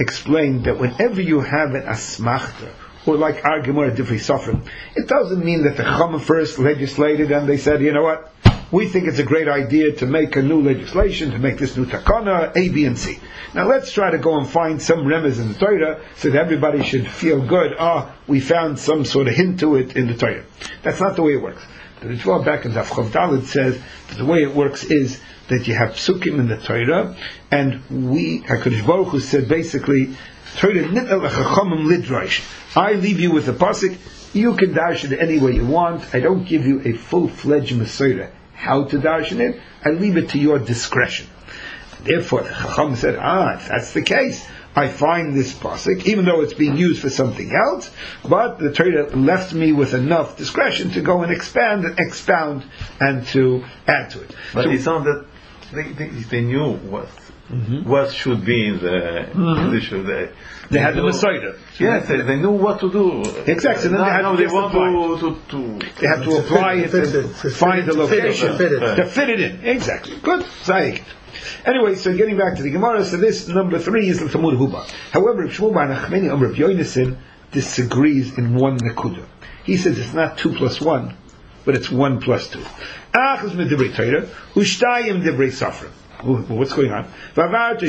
explained that whenever you have an asmachta, or like our Gemara Divrei Sofrim, it doesn't mean that the Chacham first legislated and they said, you know what, we think it's a great idea to make a new legislation, to make this new takana, A, B, and C. Now let's try to go and find some remez in the Torah so that everybody should feel good. Ah, oh, we found some sort of hint to it in the Torah. That's not the way it works. The Ritva back in Daf Chav Dalet says that the way it works is that you have psukim in the Torah, and we, HaKadosh Baruch Hu said basically, Torah nit'el chachamim lidrash. I leave you with the pasuk. You can darshan it any way you want. I don't give you a full-fledged Masorah how to darshan it. I leave it to your discretion. Therefore, the Chacham said, ah, if that's the case, I find this pasuk, even though it's being used for something else, but the Torah left me with enough discretion to go and expand and expound and to add to it.
But
so,
it's not that they, they, they knew what
mm-hmm. what
should be in the
mm-hmm.
issue. They,
they,
they
had
knew,
the Masorah.
Yes, they, they knew what to do.
Exactly. And then
now,
they had
now
to
they want to, to, to
they have to apply it,
fit,
and
fit,
find
fit,
the
fit,
location
fit, fit,
to fit it in. Exactly. Good. Zayik. Anyway, so getting back to the Gemara, so this number three is the Talmud Huba. However, Shmuel Bar Nachmani Amr Reb Yonasan disagrees in one nekuda. He says it's not two plus one, but it's one plus two. Achas medivrei Torah, ushtayim divrei Sofrim. What's going on? That's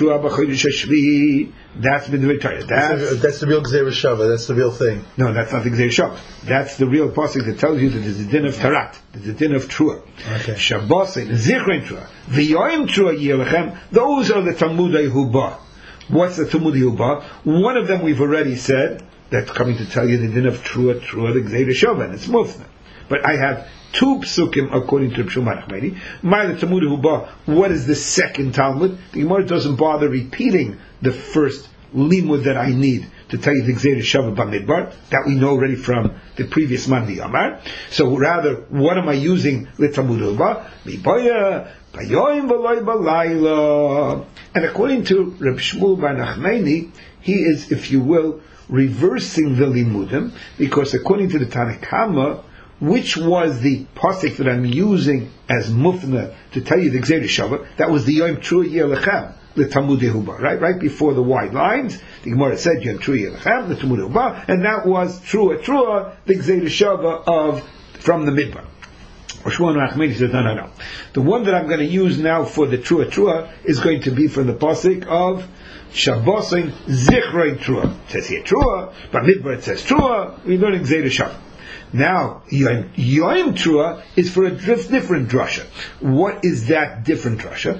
medivrei Torah. That's
that's the real Gzeira Shava. That's the real thing.
No, that's not the Gzeira Shava. That's the real pasuk that tells you that there's a din of Tarat, there's a din of Trua.
Okay.
Shabbos, Zichrein Trua, V'yoyim Trua Yirlechem. Those are the Talmudei Huba. What's the Talmudei Huba? One of them we've already said. That's coming to tell you the din of Trua, Trua, the Gzeira Shava, and it's Mufna. But I have two psukim according to Shmuel Nachmani. Ma'ila Talmud Huba. What is the second Talmud? The Gemara doesn't bother repeating the first limud that I need to tell you the Gzeira Shava Bamidbar that we know already from the previous Mandi Amar. So rather, what am I using? Le Talmud Huba. Miboya Bayoim V'loy Balayla. And according to Reb Shmuel Bar Nachmani, he is, if you will, reversing the limudim, because according to the Tanakama, which was the pasuk that I'm using as mufna to tell you the Gzeira Shava, that was the Yom Trua Yirlechem, the Talmudei Huba, right? Right before the wide lines, the Gemara said Yom Trua Yirlechem, the Talmudei Huba, and that was Trua Trua, the Gzeira Shava of, from the Midbar. Shmuel Nachmani says, no, no, no. The one that I'm going to use now for the Trua Trua is going to be from the pasuk of Shabbosin Zichrein Trua. It says here Trua, but Midbar it says Trua, we're learning Gzeira Shava. Now, Yom, Yom Trua is for a different drasha. What is that different drasha?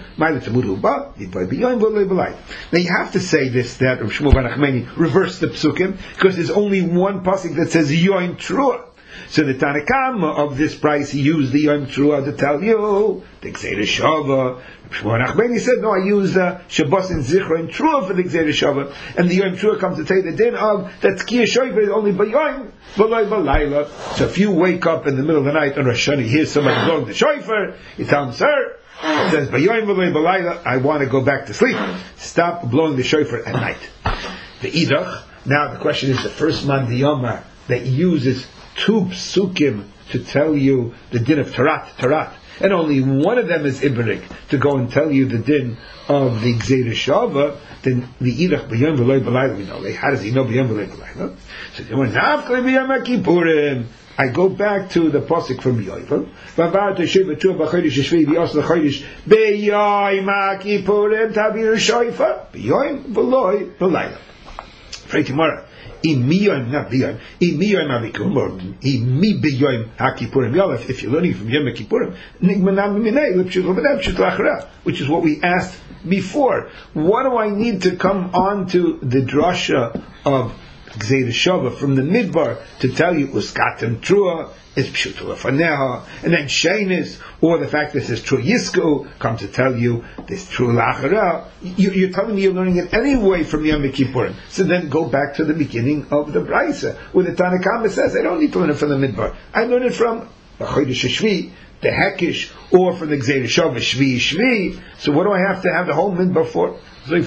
Now you have to say this, that Rav Shmuel Bar Nachmani reversed the psukim, because there's only one pasuk that says Yom Trua. So the Tanakama of this price, he used the Yom Trua to tell you the Gzeira Shava. Shmuel Nachmani said, no, I use uh, Shabbos and Zichra and Trua for the Gzeira Shava, and the Yom Trua comes to take the din of that Tkiyah Shoiva is only B'Yom V'Loi B'Layla. So if you wake up in the middle of the night on Rosh Hashanah, you hear somebody blowing the shofar, you tell him, sir, it says B'Yom V'Loi B'Layla, I want to go back to sleep. Stop blowing the shofar at night. The Idach. Now the question is, the first man the Yomar that uses two psukim to tell you the din of Tarat, Tarat, and only one of them is Iberik to go and tell you the din of the Gzeira Shava, then the Idach B'Yom V'Loi B'Layla, we know. Like, how does he know B'Yom V'Loi B'Layla? So Nafkei B'Yom HaKippurim. I go back to the pasuk from Yovel. V'avar Teshuv V'Tuah B'Chodesh Shvi V'Yos L'Chodesh B'Yom HaKippurim Tavir Shoifa B'Yom V'Loi B'Layla. Frei Gemara. Imiyoim, not B'Yom. Imiyoim HaVikum, or Imi B'Yom HaKippurim Yolef. If you're learning from Yom HaKippurim, Nigmanam Minei L'Pshut L'Badam Pshut L'Achra, which is what we asked before. What do I need to come on to the drasha of Gzeira Shava from the Midbar to tell you Uskatem Trua is Pshut L'Faneha, and then Shainis, or the fact that this Trua Yisku come to tell you this Trua L'Achara. You, you're telling me you're learning it anyway from Yom Kippurim. So then go back to the beginning of the Braisa, where the Tanakama says, I don't need to learn it from the Midbar. I learn it from the Chodesh Shvi, the Hekish, or from the Gzeira Shava Shvi Shvi. So what do I have to have the whole Midbar for? So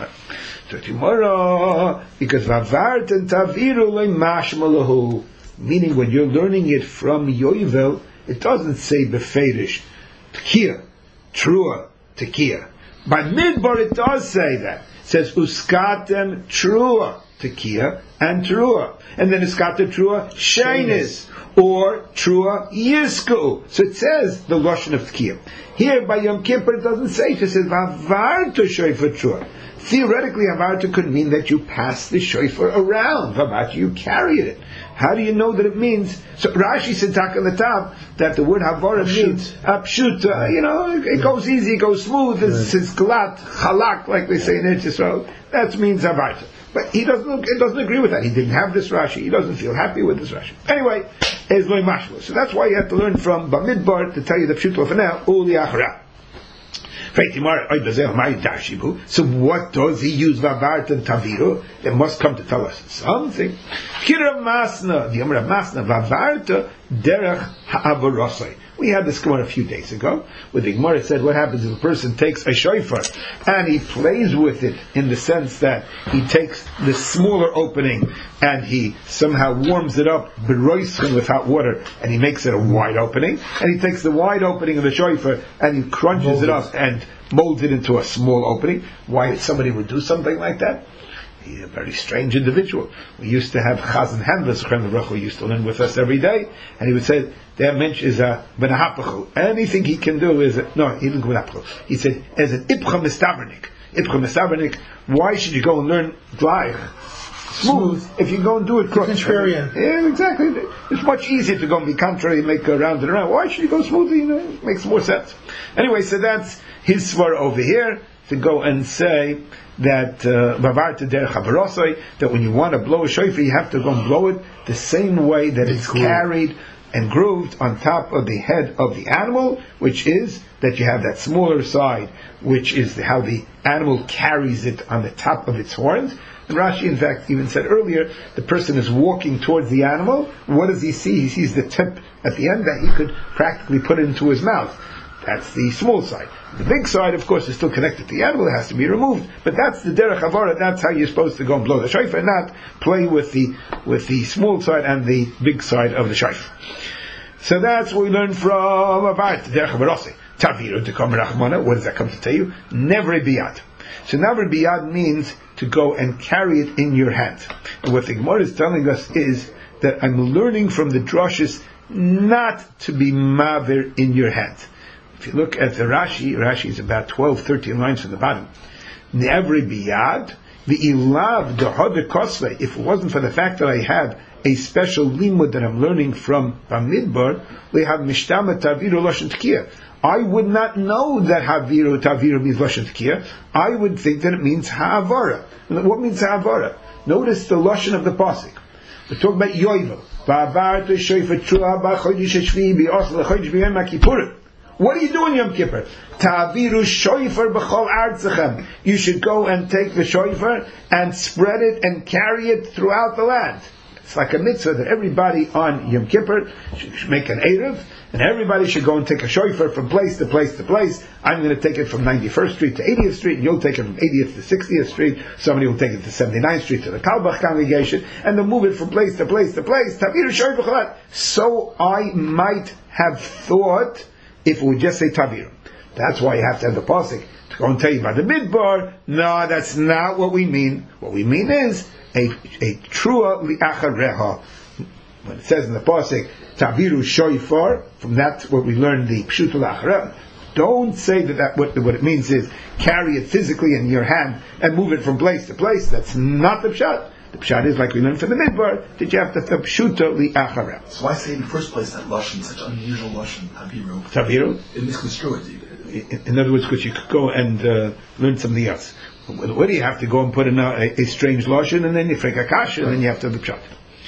tomorrow, because Vavart and Taviru Mashmalahu, meaning when you're learning it from Yovel, it doesn't say Beferish, Tekiah, Trua, Tekiah. By Midbar it does say that. It says uskatem trua tekiah and trua, and then uskatem trua shainis or trua yisku. So it says the lashon of tekiah. Here by Yom Kippur it doesn't say. It says vavartu shofar trua. Theoretically, havarta could mean that you pass the shofar around. Havarta, you carried it. How do you know that it means? So Rashi said tak on the top that the word havara means apshut. Uh, you know, it, it goes easy, it goes smooth. It's, it's glat, halak, like they say in Eretz Yisrael. That means havarta. But he doesn't. It doesn't agree with that. He didn't have this Rashi. He doesn't feel happy with this Rashi. Anyway, is loy mashlo. So that's why you have to learn from Bamidbar to tell you the pshut of now uli achra. So what does he use vavart and taviru? It must come to tell us something. Kira masna, the Amra masna, vavarta derech ha'avarosai. We had this going a few days ago, where the Gemara said what happens if a person takes a shofar and he plays with it in the sense that he takes the smaller opening and he somehow warms it up beroischen with hot water and he makes it a wide opening, and he takes the wide opening of the shofar and he crunches Mold it up and molds it into a small opening. Why somebody would do something like that? He's a very strange individual. We used to have Chazan Handlers, who used to learn with us every day, and he would say, their mensch is a benahapachu. Anything he can do is, a, no, he didn't go benahapachu. He said, as an ipcha mistabernik. Ipcha mistabernik, why should you go and learn gleich, smooth, if you go and do it crooked?
Contrarian.
Yeah, exactly. It's much easier to go and be contrary and make a round and around. Why should you go smoothly? You know, it makes more sense. Anyway, so that's his svar over here, to go and say that vavarta derech havarosai, that when you want to blow a shofar, you have to go and blow it the same way that it's carried and grooved on top of the head of the animal, which is that you have that smaller side, which is the, how the animal carries it on the top of its horns. And Rashi, in fact, even said earlier, the person is walking towards the animal. What does he see? He sees the tip at the end that he could practically put it into his mouth. That's the small side. The big side, of course, is still connected to the animal. It has to be removed. But that's the derech havara. That's how you're supposed to go and blow the shofar, not play with the with the small side and the big side of the shofar. So that's what we learn from about derech havarasi. Taviru to come rachmana. What does that come to tell you? Never biyad. So never biyad means to go and carry it in your hand. And what the Gemara is telling us is that I'm learning from the drushes not to be mavir in your hand. If you look at the Rashi, Rashi is about twelve, thirteen lines from the bottom. Ne'evri biyad, the ilav, the hoder kosle, if it wasn't for the fact that I had a special limud that I'm learning from Bamidbar, we have mishtama taviru lashon tkiyah. I would not know that haviru taviru means lashon tkiyah. I would think that it means ha'avara. What means ha'avara? Notice the lashon of the pasuk. We're talking about yovel. Va'avartu shofar trua b'chodesh hashvi'i bi'osel l'chodesh b'yom ha'kippurim. What are you doing Yom Kippur? Ta'aviru shofar b'chol artzachem. You should go and take the shofar and spread it and carry it throughout the land. It's like a mitzvah that everybody on Yom Kippur should make an eruv, and everybody should go and take a shofar from place to place to place. I'm going to take it from ninety-first Street to eightieth Street, and you'll take it from eightieth to sixtieth Street. Somebody will take it to seventy-ninth Street to the Kalbach congregation, and they'll move it from place to place to place. Ta'aviru shofar b'chol. So I might have thought if it would just say Taviru. That's why you have to have the pasuk to go and tell you about the midbar. No, that's not what we mean. What we mean is a a trua li'achareha. When it says in the pasuk Taviru shofar, from that what we learned the pshuta li'achareha. Don't say that, that what, what it means is carry it physically in your hand and move it from place to place. That's not the pshat. The pshat is like we learned from the midbar, that you have to pshuta li'achareha.
So why say in the first place that lashon, such unusual lashon, taviru?
Taviru?
It misconstrued it.
In, in other words, because you could go and uh, learn something else. What do you have to go and put in a, a, a strange lashon, and then you fake a kasha, and then you have to have the pshat.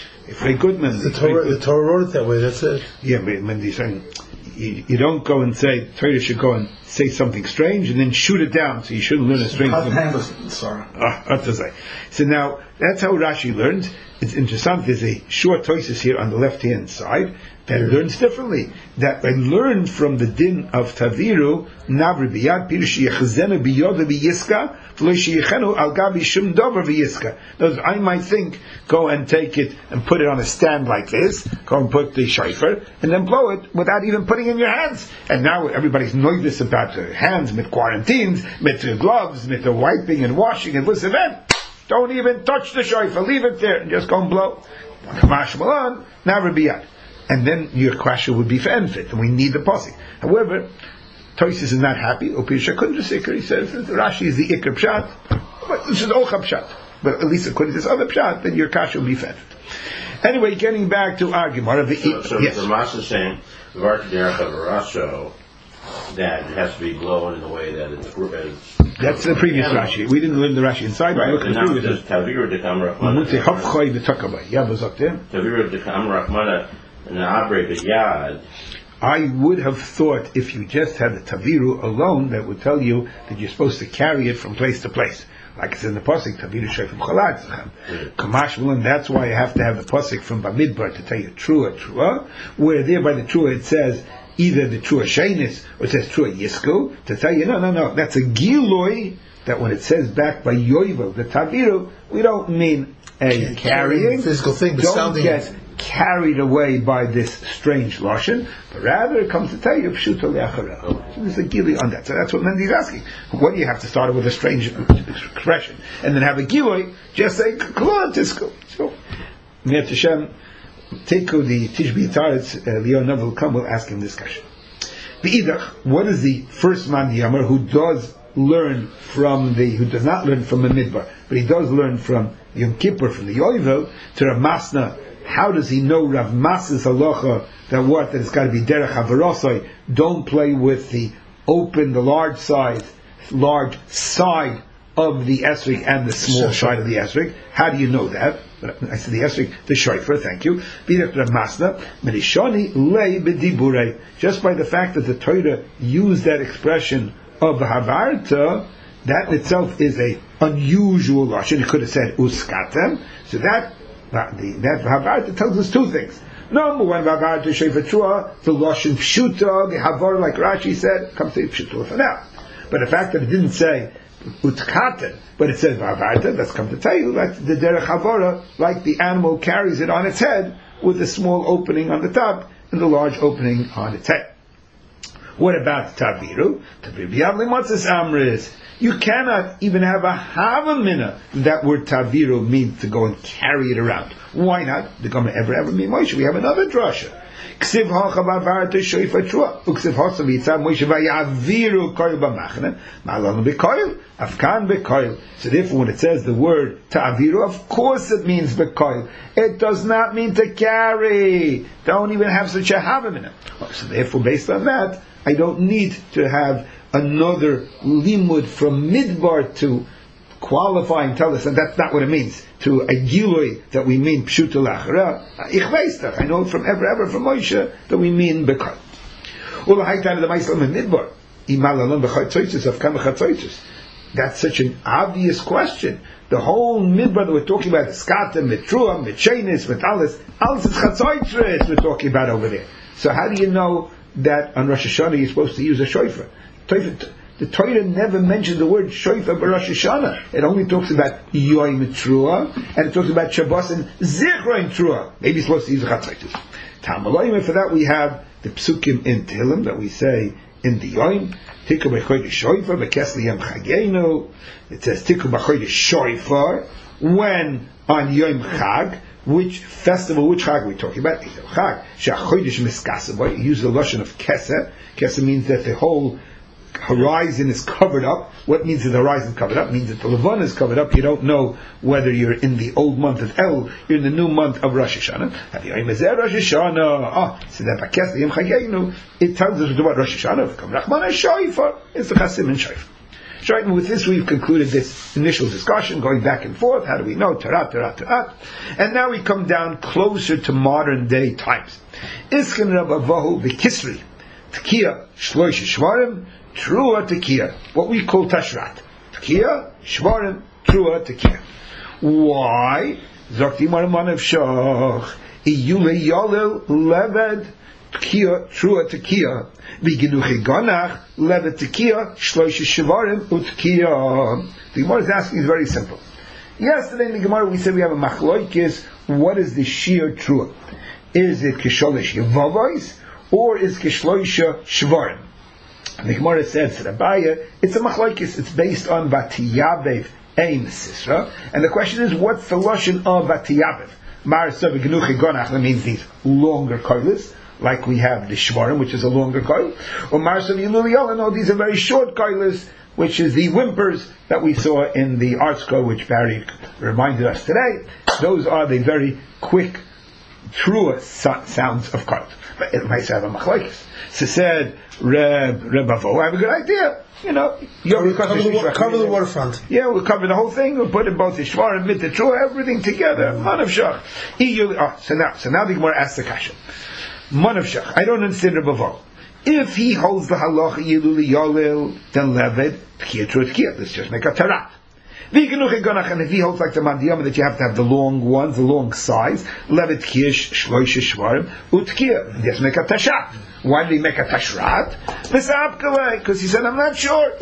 If Goodman,
the Torah, the Torah wrote it that way. That's it.
Yeah, but when he's saying you, you don't go and say Torah should go and say something strange and then shoot it down. So you shouldn't learn a strange thing.
Sorry.
Ah, what to say? So now that's how Rashi learns. It's interesting. There's a short toises here on the left hand side that learns differently. That I learned from the din of Taviru Navri Biyad Pirushi Yechzenu Biyoda Biyiska V'Lo Sheyechenu Al Gabi Shum Dover Biyiska. I might think, go and take it and put it on a stand like this. Go and put the shofar and then blow it without even putting putting in your hands. And now everybody's nervous about their hands, with quarantines, with their gloves, with the wiping and washing and this event. Don't even touch the shofar, leave it there and just go and blow. Kamash Malan, never be out. And then your question would be for Enfit, and we need the pasuk. However, Tosis is not happy. Upirsha Kundrasikar, he says, Rashi is the Ikr Pshat, but this is Ocha Pshat. But at least according to this other Pshat, then your kasha will be for Enfit. Anyway, getting back to argument of the
So, so
yes.
the Rambam is saying, Vark Derech of Rasho, that it has to be blown in a way that it's. it's
That's the previous
animal.
Rashi. We didn't learn the Rashi inside,
Right,
but
and now it says Tavir de Kamrachmana. Tavir de Kamrachmana, and the operator Yad.
I would have thought if you just had the Taviru alone, that would tell you that you're supposed to carry it from place to place. Like it's in the Pasuk, Taviru Shofim Chalad. Kamash Mulan, that's why you have to have the Pasuk from Bamidbar to tell you Trua, Trua, where there by the Trua it says either the Trua Shainis or it says Trua Yisku, to tell you, no, no, no, that's a Giloi, that when it says back by Yoivel, the Taviru, we don't mean a carrying,
physical thing, but
don't
sounding
get carried away by this strange lashon, but rather it comes to tell you pshuta le'achara. So there's a gili on that. So that's what Mendy is asking. What do you have to start with a strange expression and then have a giloi? Just say k'lon tisku. So Mir Hashem, Teku the Tishbi Taretz Leon Novel will come. We'll ask him this question. Beidach, what is the first man Yamar who does learn from the who does not learn from the Midbar, but he does learn from Yom Kippur from the Yovel to Rav Masna? How does he know Rav Mas's halacha that what that it's got to be derech havarosai? Don't play with the open, the large side, large side of the esrog and the small side of the esrog. How do you know that? I said the esrog, the shofar. Thank you. B'derech Rav Masna merishoni lei b'diburei. Just by the fact that the Torah used that expression of havarta, that in itself is a unusual lashon. It could have said uskatem. So that. That Havarta tells us two things. Number one, Havarta Shofar Trua, the Lashon Pshuta, the Havar, like Rashi said, comes to Pshuta for now. But the fact that it didn't say Utkaten, but it says Havarta, that's come to tell you that the Derech Havara, like the animal carries it on its head, with a small opening on the top and the large opening on its head. What about Taviru? You cannot even have a havamina. That word Taviru means to go and carry it around. Why not? The Gemara ever ever mean Moshe. We have another drasha. Ksiv hacha b'avarta shofar trua. Uksiv hacha v'yitzad Moshe v'yaviru koil b'machne. Ma'alanu b'koil. Afkan b'koil. So therefore when it says the word Taviru, of course it means b'koil. It does not mean to carry. Don't even have such a havamina. So therefore based on that, I don't need to have another limud from Midbar to qualify and tell us, and that's not what it means, to a giloi that we mean pshuta lachara. Ich weiß doch, I know from ever, ever from Moshe that we mean bekal. Ula haiktan of the Maislam in Midbar, imalalon b'chaytzoitzes, afkan b'chaytzoitzes. That's such an obvious question. The whole Midbar that we're talking about, the skata, mitrua, mitchenis, mitalis, alles is chatzoitzes we're talking about over there. So how do you know that on Rosh Hashanah you're supposed to use a shofar? The Torah never mentions the word shofar by Rosh Hashanah. It only talks about Yom Trua, and it talks about Shabbos and Zichron Trua. Maybe it's supposed to use a Chatzaitis. Talmud, for that we have the Psukim in Tehillim that we say in the Yom, Tiku b'chodesh shofar, b'kes liyam chagenu. It says Tiku b'chodesh shofar, when on Yom Chag, which festival, which Chag are we talking about? Chag. She'achodesh miskasaboy. You use the Lashon of Keseh. Keseh means that the whole horizon is covered up. What means that the horizon is covered up? It means that the Levana is covered up. You don't know whether you're in the old month of El, you're in the new month of Rosh Hashanah. Rosh Hashanah. Ah, so that Bakes Yom Chagenu, it tells us about Rosh Hashanah. Rachmana Shofar. It's the Chasim and Shofar. Right, and with this we've concluded this initial discussion, going back and forth. How do we know? Tarat, tarat, tarat. And now we come down closer to modern day times. Iskin Rabavahu B'Kisri. Tekiya Shloish Shvarim. Trua Tekiya, what we call Tashrat. Tekiya, Shvarim, Trua Tekiya. Why? Zakti Marmanav Shach, Iyule Yolel Leved Tekiya, Trua Tekiya, Viginuchi Ganach, Leved Tekiya, Shloish Shvarim, Utkiya. The Gemara is asking is very simple. Yesterday in the Gemara we said we have a machloikis. What is the sheer Trua? Is it Kisholish Yevavos? or is Kishloisha Shvarim. And the Gemara says to Rabaya, it's a machlokes, it's based on Vatiyabev Ein Sisra, and the question is, what's the lashon of Vatiyabev? Marasav Genuchi Gonach, that means these longer koilis, like we have the Shvarim, which is a longer koil, or Marasav Yiluliyol, no, these are very short koilis, which is the whimpers that we saw in the art scroll, which Barry reminded us today. Those are the very quick, true so- sounds of koil. But it might have a machlokes. So said Reb Rebavo, I have a good idea. You know,
cover, cover, the, cover the waterfront.
Yeah, we'll cover the whole thing. We'll put in both the shvar and mit the true, everything together. Man of shach. Oh, so now, so now the Gemara asks the kasha. Man of shach. I don't understand Rebavo. If he holds the halacha yiluli yolil, then leved tkiya true tkiya. Let's just make a tarat. And if he holds like the mandiyama that you have to have the long ones, the long size, levet kish shloisha shvarim utkiya. Just make a tashat. Why did he make a tashrat? Because he said, I'm not sure.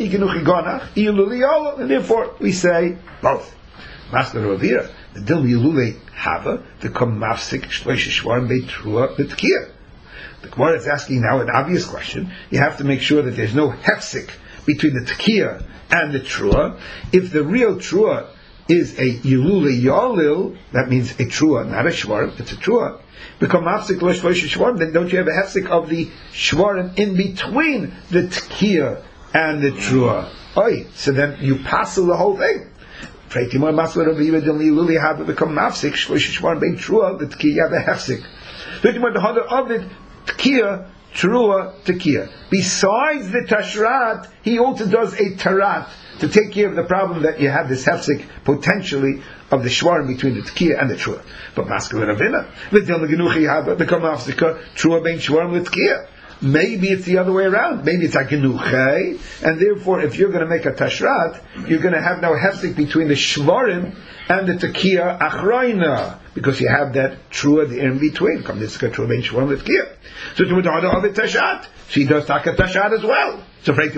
And therefore we say both. Master Ravira, the dil yilule hava, the kom mafsik shloisha shvarim beitrua utkiya. The Gemara is asking now an obvious question. You have to make sure that there's no hefsik between the tekiya and the trua. If the real trua is a yilule yalil, that means a trua, not a shvar, it's a trua. Become mafsik lo shloisha shvarim, then don't you have a hefsik of the shvarim in between the tekiya and the trua? Oy, so then you passel the whole thing. Freitimor masler of yilule have become mafsik shloisha shvarim bein trua, the tekiya have a hefsik. Freitimor the hundred of it. Tekiya, trua, tekiya. Besides the tashrat, he also does a tarat to take care of the problem that you have this hefsik potentially of the shvarim between the tekiya and the trua. But maskele ravina, v'dil genuchi haba become afsika trua bein shvarim l'tekiya. Maybe it's the other way around. Maybe it's a genuche, and therefore, if you're going to make a tashrat, you're going to have no hefsik between the shvarim and the tekiya achroina, because you have that trua the in between. Come this trua bein shvarim l'tekiya. So to the order of it tashat, she does taka tashat as well. So my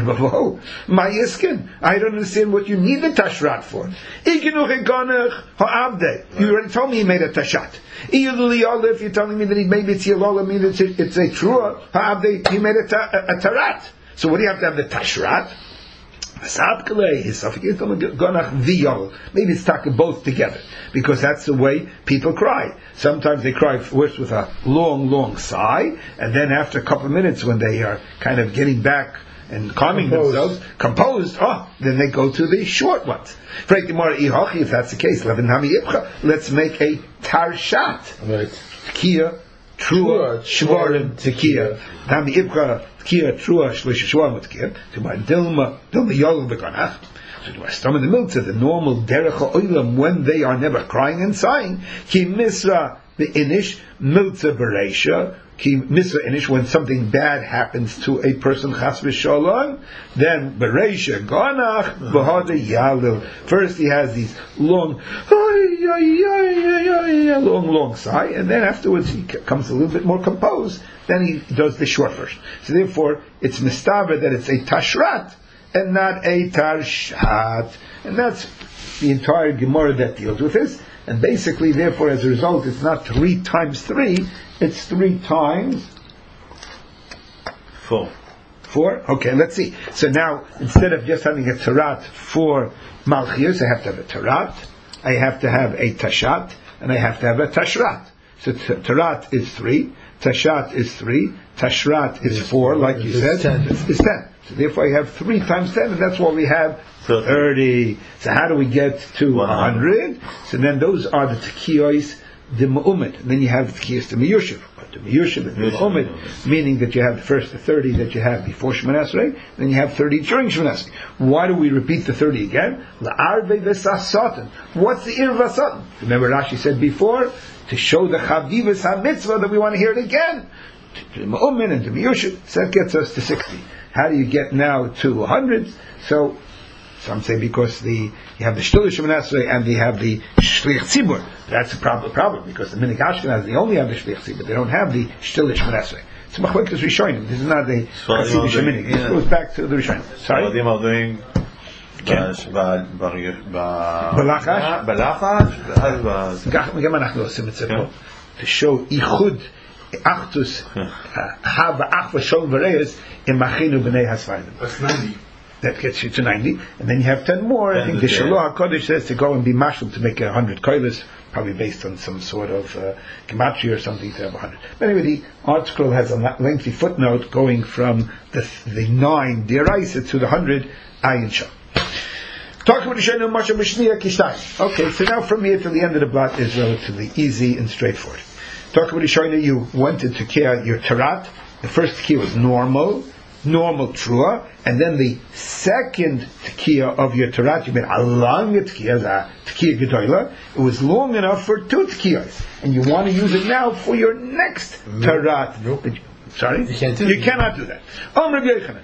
yiskin, I don't understand what you need the tashrat for. You already told me he made a tashat. If you're telling me that he made it yilol, I mean it's a, it's a trua. Ha'abde, he made a, ta, a, a tarat. So what do you have to have the tashrat? Maybe it's talking both together, because that's the way people cry. Sometimes they cry first with a long, long sigh, and then after a couple of minutes, when they are kind of getting back and calming composed. themselves, composed, oh, then they go to the short ones. If that's the case, let's make a tarshat. Right. Kia, trua, shvarim, tekiya. Nami ibcha, tekiya, trua, shloisha shvarim, tekiya. To my dilma, dilma yolov bekanach. So to my stomach, the milk, the normal derech ha'olam, when they are never crying and sighing, ki misra the inish, miltza bereisha, ki misra inish, when something bad happens to a person, chas v'sholom, then bereisha, ganach, v'hada yalil. First he has these long, long, long sigh, and then afterwards he comes a little bit more composed, then he does the short version. So therefore, it's mistaber that it's a tashrat, and not a tarshat. And that's the entire Gemara that deals with this. And basically, therefore, as a result, it's not three times three, it's three times
four.
Four? Okay, let's see. So now, instead of just having a tarat for Malchius, I have to have a tarat, I have to have a tashat, and I have to have a tashrat. So t- tarat is three, tashat is three, tashrat is four, like you said, it's ten. So therefore I have three times ten, and that's what we have, thirty. So how do we get to one hundred? So then those are the tekiyos, the mu'umid. And then you have the tekiyos, the miyushiv. But the miyushiv and the mu'umid, meaning that you have the first the thirty that you have before Shemoneh Esrei, then you have thirty during Shemoneh Esrei. Why do we repeat the thirty again? La'arvei v'sasatan. What's the ir v'satan? Remember Rashi said before, to show the chavivas ha-mitzvah that we want to hear it again. To the mu'umid and to miyushiv. So that gets us to sixty. How do you get now to hundreds? So, some say because the you have the Shtul Shemoneh Esrei and they have the Shlich Tzibur. That's a problem, problem because the Minig Ashkenaz, they only have the Shlich Tzibur. They don't have the Shtul Shemoneh Esrei. It's Machlokes Rishonim. This is not the Chassidish Minig. This goes back to the Rishonim. Sorry?
Sfaradim are doing
בלחש?
בלחש?
גם אנחנו עושים את זה פה. To show Ichud Achtus Hava Achva Shol V'Reis Imachinu B'nei Hasvayim.
That's ninety.
That gets you to ninety, and then you have ten more. I think the Shalom HaKodesh says to go and be mashal to make a hundred koilas, probably based on some sort of uh, gematria or something to have a hundred. But anyway, the article has a lengthy footnote going from the the nine deraisa to the hundred ayin shah. Talk about the Shayna Moshe Mishniya Kishtay. Okay, so now from here to the end of the blot is relatively easy and straightforward. Talk about the Shayna, you wanted to care your tarat. The first tekiah was normal. Normal trua, and then the second tekiah of your tarat, you made a long tekiah, the tekiah gedola. It was long enough for two tekiyahs, and you want to use it now for your next tarat.
Nope.
Sorry,
you, can't do
you cannot do that. Om Rabbi Yochanan,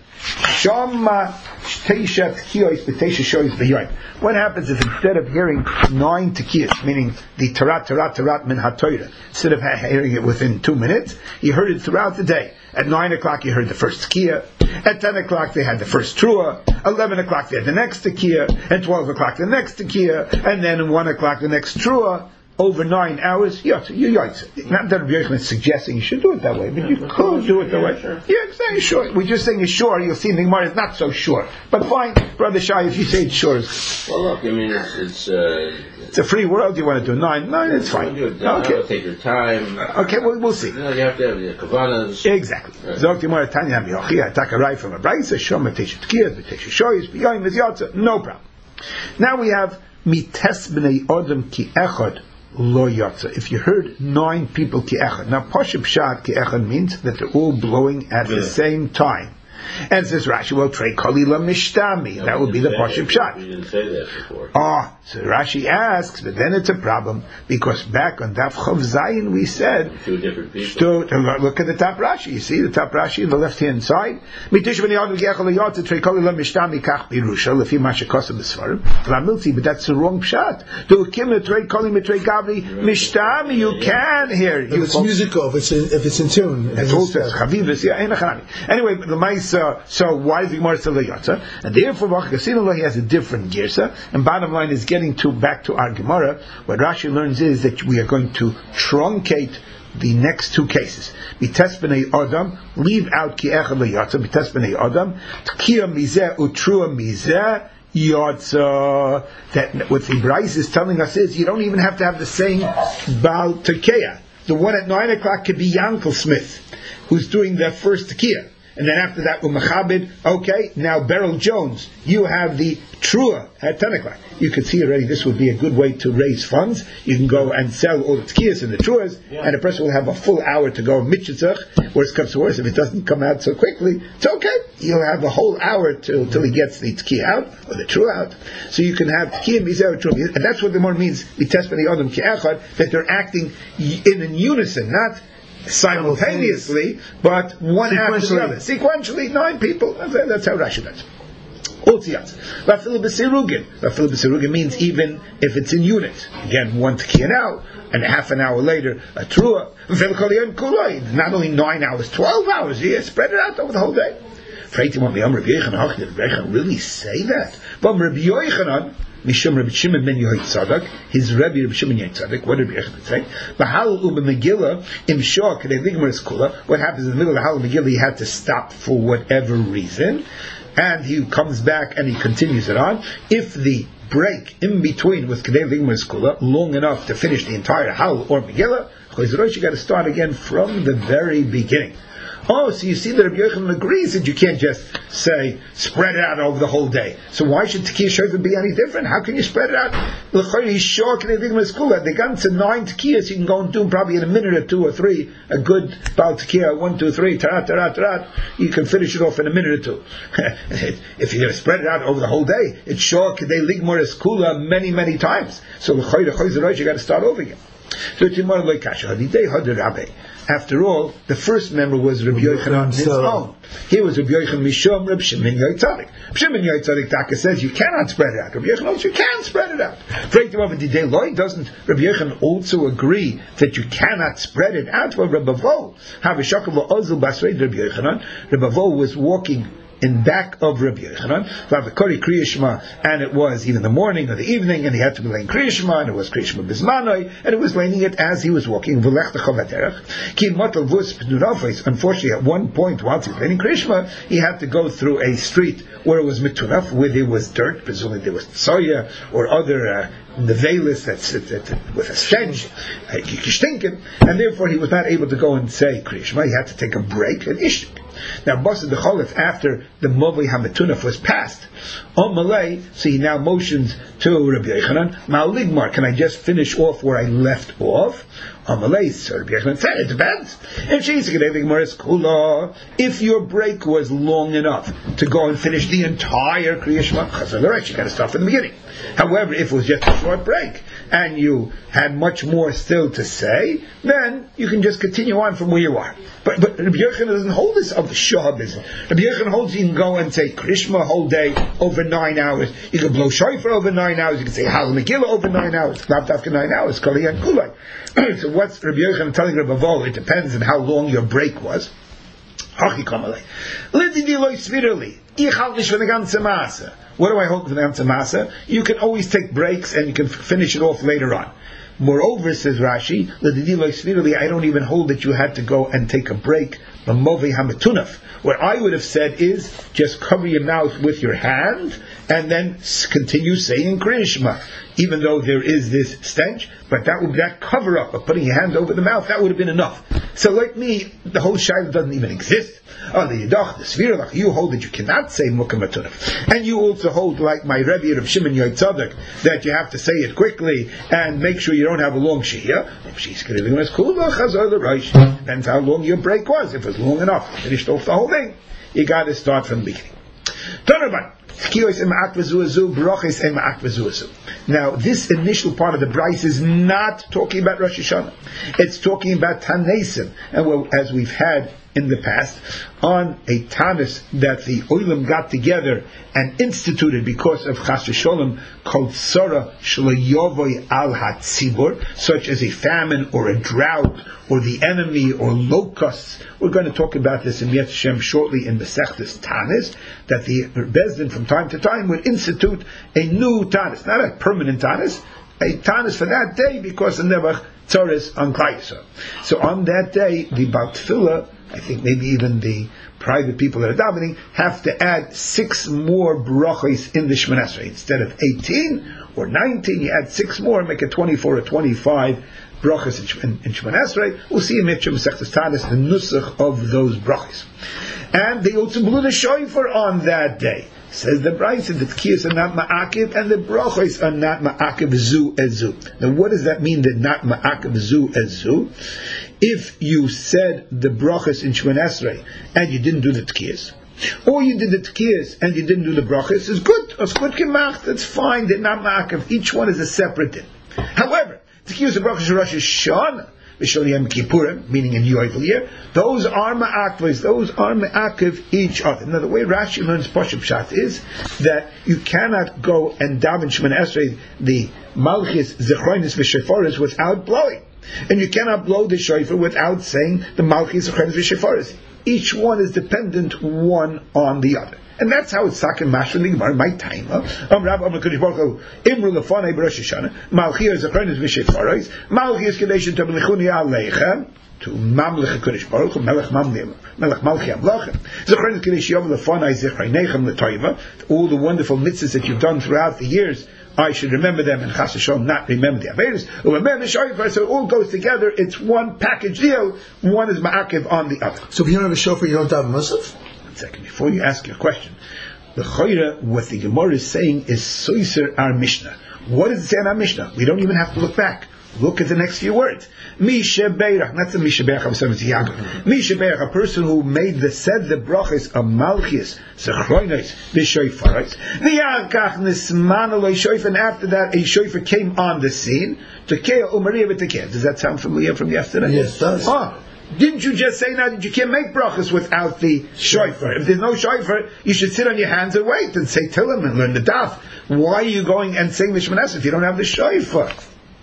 Shama teisha tekiyahs b'teisha shoyis b'yoyim. What happens if instead of hearing nine tekiyahs, meaning the tarat, tarat, tarat min haTorah, instead of hearing it within two minutes, you heard it throughout the day. At nine o'clock you heard the first tekiah. At ten o'clock they had the first trua. Eleven o'clock they had the next tekiah. At twelve o'clock the next tekiah. And then at one o'clock the next trua. Over nine hours, yes, you yotze. Not that Rabbi Yochanan is suggesting you should do it that way, but you could do it that way. Yeah, I'm saying sure. We're just saying it's sure. You'll see in the Gemara it's not so sure. But fine, Brother Shai, if you say it's sure.
Well, look, I mean, it's it's, uh,
it's a free world. You want to do nine? Nine, it's fine.
Do it,
okay.
Take your time.
Okay, well, we'll see.
You know, you have to have the kavanas.
Exactly. Zok Gemara Tanya Miyochia Takarai from a brayso Shoma Teisha Tkiyas B'Teisha Shoyis B'Yoyim Is Yotza. No problem. Now we have Mites B'nei Odom Ki Echad. Lo yotza. If you heard nine people ki echad. Now, Pashup Pshat ki echad means that they're all blowing at yeah. the same time. And says Rashi, well, Trei Kalila Mishtami. No, that would be the Pashup Pshat.
You didn't say that before.
Ah, so Rashi asks, but then it's a problem, because back on Daf Chav Zayin we said,
two different people.
To, look at the top Rashi. You see the top Rashi on the left hand side? Mitish b'nei Adam ge'echal yotza Trei Kalila Mishtami kach birusha lefi mashakosam b'sfarim. V'lamilti, but that's the wrong Pshat. Do kim Trei Kalila Trei Gavli Mishtami. You can hear.
If it's musical, if it's in, if it's in tune.
That's all says Chavivus. Yeah, anyway, the mice. Uh, so why is the Gemara still a yotza? And therefore, he has a different girsa. And bottom line is getting to back to our Gemara. What Rashi learns is that we are going to truncate the next two cases. Mites b'nei Adam, leave out ki echad leyotza. Mites b'nei Adam, tkiya mizeh utrua mizeh yotza. That what the Bryce is telling us is you don't even have to have the same Baal Tekiah. The one at nine o'clock could be Yankel Smith, who's doing the first tekiah. And then after that, Umachabid, okay, now Beryl Jones, you have the Trua at ten o'clock. You can see already this would be a good way to raise funds. You can go and sell all the tkiyas and the Truas, yeah. and a person will have a full hour to go mitchitzach. Worst comes to worst, if it doesn't come out so quickly, it's okay. You'll have a whole hour till, till he gets the tkiyah out, or the Trua out. So you can have tkiyah, mizeh, Trua. And that's what the more means, Mites b'nei Adam ki echad, that they're acting in, in unison, not simultaneously, but one after the other. Sequentially, nine people. That's how Rashi does. Ultiyat. Rafil b'sirugin. Rafil b'sirugin means even if it's in unit. Again, one tekiah now, and half an hour later, a trua. Not only nine hours, twelve hours. Yeah, spread it out over the whole day. Did Rabbi Yochanan really say that? But Rabbi Yochanan, Mishum Rabbi Shimon ben Yochai Tzadok, his Rabbi Rabbi Shimon ben Tzadok, what did Rabbi Yochanan say? Bahal u'be Megillah, im shah kadei ligmar es kula. What happens in the middle of the Hal Megillah, he had to stop for whatever reason, and he comes back and he continues it on. If the break in between was kadei ligmar es kula, long enough to finish the entire Hal or Megillah, you got to start again from the very beginning. Oh, so you see that Rabbi Yochanan agrees that you can't just say, spread it out over the whole day. So why should Tekiah Shofar be any different? How can you spread it out? He's sure can they They got to nine Tekiyahs, you can go and do probably in a minute or two or three, a good Baal Tekiah, one, two, three, tarat, tarat, tarat, you can finish it off in a minute or two. If you're going to spread it out over the whole day, it's sure can they ligmar es kula many, many times. So you got to start over again. So after all, the first member was Rabbi Yochanan on his own. Here was Rabbi Yochanan Mishom Rabbi Shimon Yoitzadik. Shimon Yoitzadik Taka says you cannot spread it out. Rabbi Yochanan also you can spread it out. Doesn't Rabbi Yochanan also agree that you cannot spread it out? For Rabbi Vo, Rabbi Vo was walking in back of Rabbi Yochanan, Vavakori Kriya Shema, and it was either the morning or the evening, and he had to be laying Kriya Shema, and it was Kriya Shema Bismanoi, and it was laying it as he was walking. Unfortunately, at one point, while he was laying Kriya Shema, he had to go through a street where it was mitunaf, where there was dirt, presumably there was soya or other uh, nevelis that's that, that, with a stench, uh, and therefore he was not able to go and say Kriya Shema. He had to take a break and ishtik. Now, Basa the Cholif, after the Movei HaMetunaf was passed on Malay, so he now motions to Rabbi Yochanan, Ma'aligmar, can I just finish off where I left off? On Malay, so Rabbi Yochanan said, it depends. If she's kula, if your break was long enough to go and finish the entire Kriya Shema, Chazal, you got to start from the beginning. However, if it was just a short break, and you had much more still to say, then you can just continue on from where you are. But, but Rabbi Yochanan doesn't hold this of the Shah business. Rabbi Yochanan holds you can go and say Krishma whole day over nine hours. You can blow shofar over nine hours. You can say Hal Megillah over nine hours. Not after nine hours. Kali and Kulai. So what's Rabbi Yochanan telling Rabbi Vol? It depends on how long your break was. What do I hold for the ganze Masa? You can always take breaks and you can f- finish it off later on. Moreover, says Rashi, I don't even hold that you had to go and take a break. What I would have said is, just cover your mouth with your hand and then continue saying Kriya Shema. Even though there is this stench, but that would that cover up of putting your hand over the mouth, that would have been enough. So like me, the whole shayla doesn't even exist. Oh, the Yidach, the Svirach, you hold that you cannot say Mukha Matunaf. And you also hold, like my Rebbe of Shimon Yotzadok, that you have to say it quickly and make sure you don't have a long shihya. Depends how long your break was. If it was long enough, finished off the whole thing, you got to start from the beginning. Now, this initial part of the Bryce is not talking about Rosh Hashanah. It's talking about Tanesim. And well, as we've had in the past, on a Tanis that the Oilam got together and instituted because of Chas V'Sholem called Tzara Sh'Layovoy Al HaTzibur, such as a famine or a drought or the enemy or locusts. We're going to talk about this in Yetz Hashem shortly in Masechtas Tanis, that the Bezdin from time to time would institute a new Tanis, not a permanent Tanis, a Tanis for that day because the Nebuch Tzoris on Klal Yisrael. So on that day, the Baal Tefillah, I think maybe even the private people that are davening, have to add six more brachos in the Shemoneh Esrei. Instead of eighteen or nineteen, you add six more, make it twenty-four or twenty-five brachos in, in Shemoneh Esrei. We'll see in Mitzvah Masechtas Tanis the nusach of those brachos. And they also blew the shofar on that day. Says the Brayse that the tkiyos are not ma'akiv and the brachos are not ma'akiv zu as zu. Now what does that mean, that not ma'akiv zu as zu? If you said the brachos in Shemoneh Esrei and you didn't do the tkiyos, or you did the tkiyos and you didn't do the brachos, it's good. It's good gemacht. That's fine. They're not ma'akiv. Each one is a separate din. However, tkiyos and brachos of Rosh Hashanah, Yom Kippurim, meaning in Yovel year, those are ma'akvos, those are ma'akiv each other. Now the way Rashi learns Pashup Pshat is that you cannot go and daven Shemoneh Esrei, the Malchis, Zechronis, V'Sheforis without blowing. And you cannot blow the shofar without saying the Malchis, Zechronis, V'Sheforis. Each one is dependent one on the other. And that's how it's sakin mashal in the Gemara. My time, um, Rab Amar Kodesh Baruch Hu Imru Lefanei B'Rosh Hashanah Malchiyah Zechronis V'Sheforos Malchiyah Kedeshim Tabelichuni Aleichem to Mamlech Kodesh Baruch Hu Melech Mamlim Melech Malchi Amlachem Zechronis Kedesh Yom Lefanei Zechronechem L'Toiva. All the wonderful mitzvahs that you've done throughout the years, I should remember them, and Chas V'Sholem not remember the Averis. Remember the shofar, so it all goes together. It's one package deal. One is ma'akiv on the other.
So if you don't have a shofar, you don't daven Musaf?
Second, before you ask your question, the Choyra, what the Gemara is saying is Soiser our Mishnah. What does it say in our Mishnah? We don't even have to look back. Look at the next few words. Misha Beirach, not the Misha Beirach of Seventh Yaakov. Misha Beirach, a person who made the said the brachas of Malchis, Zechronos, V'Shofaros, V'Yakach Nisman Eloi Shofar, and after that a shofar came on the scene. Tekea Umaria V'Tekea. Does that sound familiar from yesterday?
Yes, it does.
Oh. Didn't you just say now that you can't make brachas without the shofar? If there's no shofar, you should sit on your hands and wait and say Tillim and learn the daf. Why are you going and saying the Shemoneh Esrei if you don't have the shofar?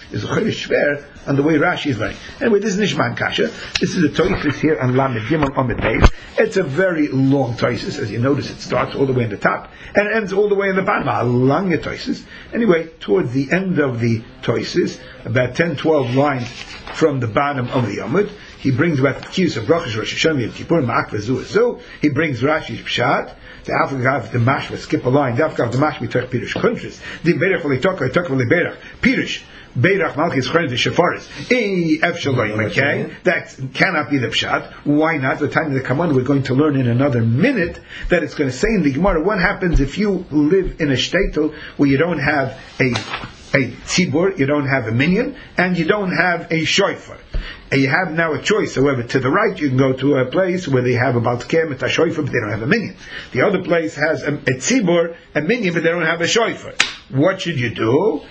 is Chodesh Shver and the way Rashi is learning. Anyway, this is Nishman Kasha. This is a Toysis here on Lamed Gimel Amid Beis. It's a very long Toysis. As you notice, it starts all the way in the top and it ends all the way in the bottom. A long Toysis. Anyway, towards the end of the Toysis, about ten, twelve lines from the bottom of the Amud, he brings about the Kiyus of Brachas Rosh Hashanah Yom Kippur Ma'ak V'Zu V'Zu. He brings Rashi's Pshat. The Afgav the Mash will skip a line. The Afgav the Mash we took Pirush countries. The Beirach will talk. I talk will Beirach Pirush. Beirach Malchus Chayim the Shafaris. E F Shalom. Okay, that cannot be the Pshat. Why not? The time that come on, we're going to learn in another minute that it's going to say in the Gemara. What happens if you live in a shtetl where you don't have a a tzibur, you don't have a minyan, and you don't have a shofar. And you have now a choice. However, to the right, you can go to a place where they have a baltkem, a shofar, but they don't have a minyan. The other place has a, a tzibur, a minyan, but they don't have a shofar. What should you do?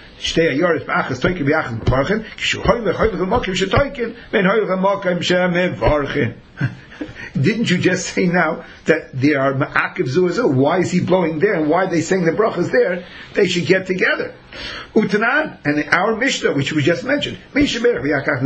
Didn't you just say now that they are ma'akiv zuazu? Why is he blowing there, and why are they saying the brachas there? They should get together. Utanan, and our Mishnah, which we just mentioned, so, so what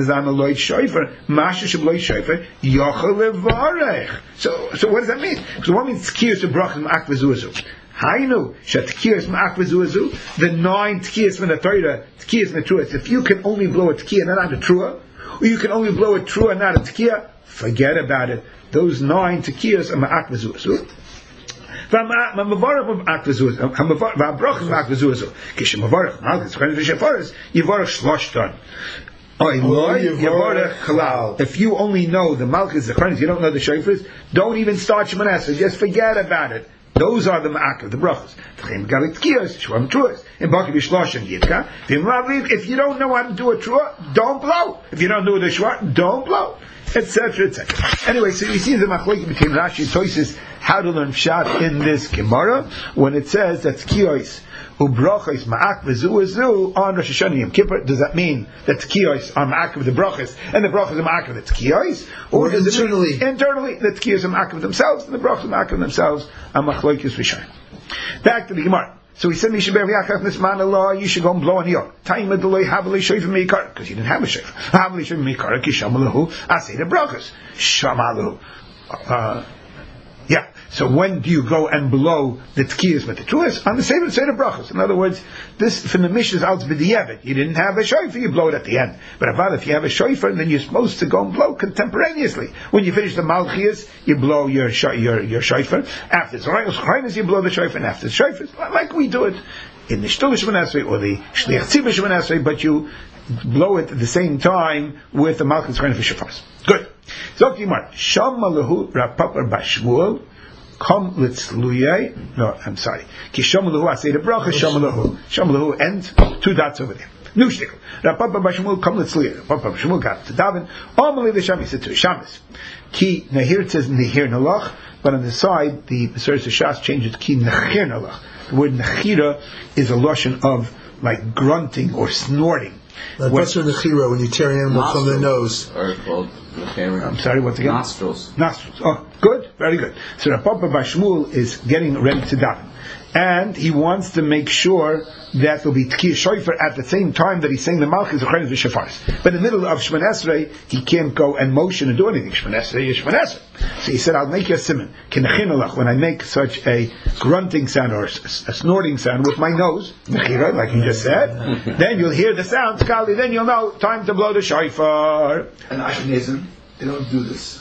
does that mean? So what means tkiyus to brachas ma'akiv zuazu? Hainu shetkiyus ma'akiv zuazu. The nine tkiyus from the Torah, tkiyus netruas. If you can only blow a tkiyah and not a trua, or you can only blow a trua and not a tkiyah, forget about it. Those nine tekiyas are ma'ak v'zuazu. V'amavarach ma'ak v'zuazu. V'abrach ma'ak v'zuazu. Kishemavarach ma'ak v'zuazu. Yivarach shloshtan. If you only know the malchus, the chronis, you don't know the shofars, don't even start Shemoneh Esrei. Just forget about it. Those are the ma'akiv, the brachas. If you don't know how to do a trua, don't blow. If you don't do the shua, don't blow. Etc. et cetera. Anyway, so you see the machlokes between Rashi and Tosfos how to learn pshat in this Gemara when it says that tkiyos ubrachos ma'ak v'zuazu on Rosh Hashanah Yom Kippur. Does that mean that tkiyos are ma'ak with the brachos and the brachos are ma'ak with the tkiyos, or, or does internally? It mean internally the tkiyos are ma'ak with themselves and the brachos are ma'ak with themselves? A machlokes v'shayin. Back to the Gemara. So he said, "You should you should go and blow on the oak." Time of the loy havli shofar meikar, because he didn't have a shofar. Havli shofar meikar kishamalahu asay the brachas shamalahu. Yeah. So when do you go and blow the tkiyas with the truas? On the same side of brachas. In other words, this from the Mishnah's out b'diavad. You didn't have a shofar, you blow it at the end. But about if you have a shofar, then you're supposed to go and blow contemporaneously. When you finish the malchiyas, you blow your your your shofar. After the chaynas, you blow the shofar, and after the shofar, like we do it in the shtul Shemoneh Esrei or the shliach tzibur Shemoneh Esrei, but you blow it at the same time with the malchus chaynas v'shofars. Good. So Gemara, Shamalahu Rav Papa bar Shmuel. Come litzluyay. No, I'm sorry. Kishamalahu. I say the bracha. Shamalahu. Shamalahu. And two dots over there. New shtickle. Rav Papa bar Shmuel. Come litzluyay. Rav Papa bar Shmuel got to daven. Amalei l'sham. He said to Shabbos. Ki nahir. It says nahir nalach, but on the side the Maseres Shas changes ki nahir nalach. The word nahira is a lashon of like grunting or snorting.
Like what's your nechira when you tear an animal from the nose?
Or called
I'm sorry, once again?
Nostrils.
Nostrils. Oh, good. Very good. So Rav Papa bar Shmuel is getting ready to daven. And he wants to make sure that there'll be tkiyah shofar at the same time that he's saying the malchus of chaynas v'shafaris. But in the middle of Shemoneh Esrei, he can't go and motion and do anything. Shemoneh Esrei is Shemoneh Esrei. So he said, I'll make you a siman. Kinechinalach, when I make such a grunting sound or a, a snorting sound with my nose, nechira, like you just said, then you'll hear the sound, skali, then you'll know, time to blow the shofar.
And Ashkenazim, they don't do this.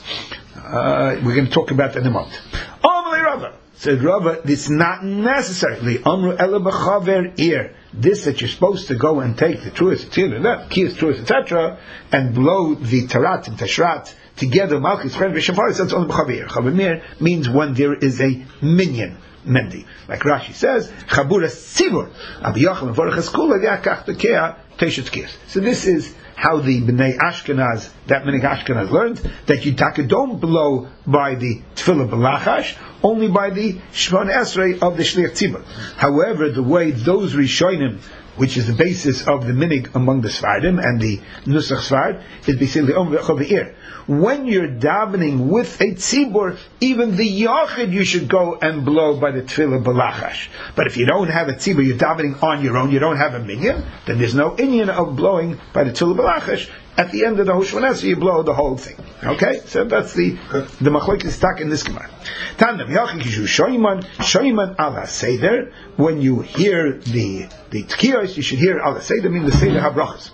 Uh, we're going to talk about that in a moment. Amalei Rava. Said Rava, it's not necessary. Amru ela b'chaver ear. This that you're supposed to go and take the truas, kiyas, truas, et cetera, and blow the tarat and tashrat together, malchus, chaynas v'shafaris. That's only b'chaver ear. Chaver mir means when there is a minyan mendi, like Rashi says, chabura sivur abiyachal v'vorach eskula yakach tekea teshet kiyas. So this is how the Bnei Ashkenaz, that Bnei Ashkenaz learned, that you taka don't blow by the Tefillah B'lachash, only by the Shemoneh Esrei of the Shliach Tzibur. However, the way those Rishonim, which is the basis of the minig among the Sfardim and the Nusach Sfard, is basically over here. When you're davening with a tzibur, even the yachid you should go and blow by the tefillah b'lachash. But if you don't have a tzibur, you're davening on your own, you don't have a minyan, then there's no inyan of blowing by the Tula Balachish, at the end of the Hoshvanesra, you blow the whole thing. Okay? So that's the the Machlokes stuck in this Gemara. Tandem, Yachikishu Shoiman, Shoiman ala Seder, when you hear the the Tkiyos, you should hear ala Seder, meaning the Seder HaBrachas.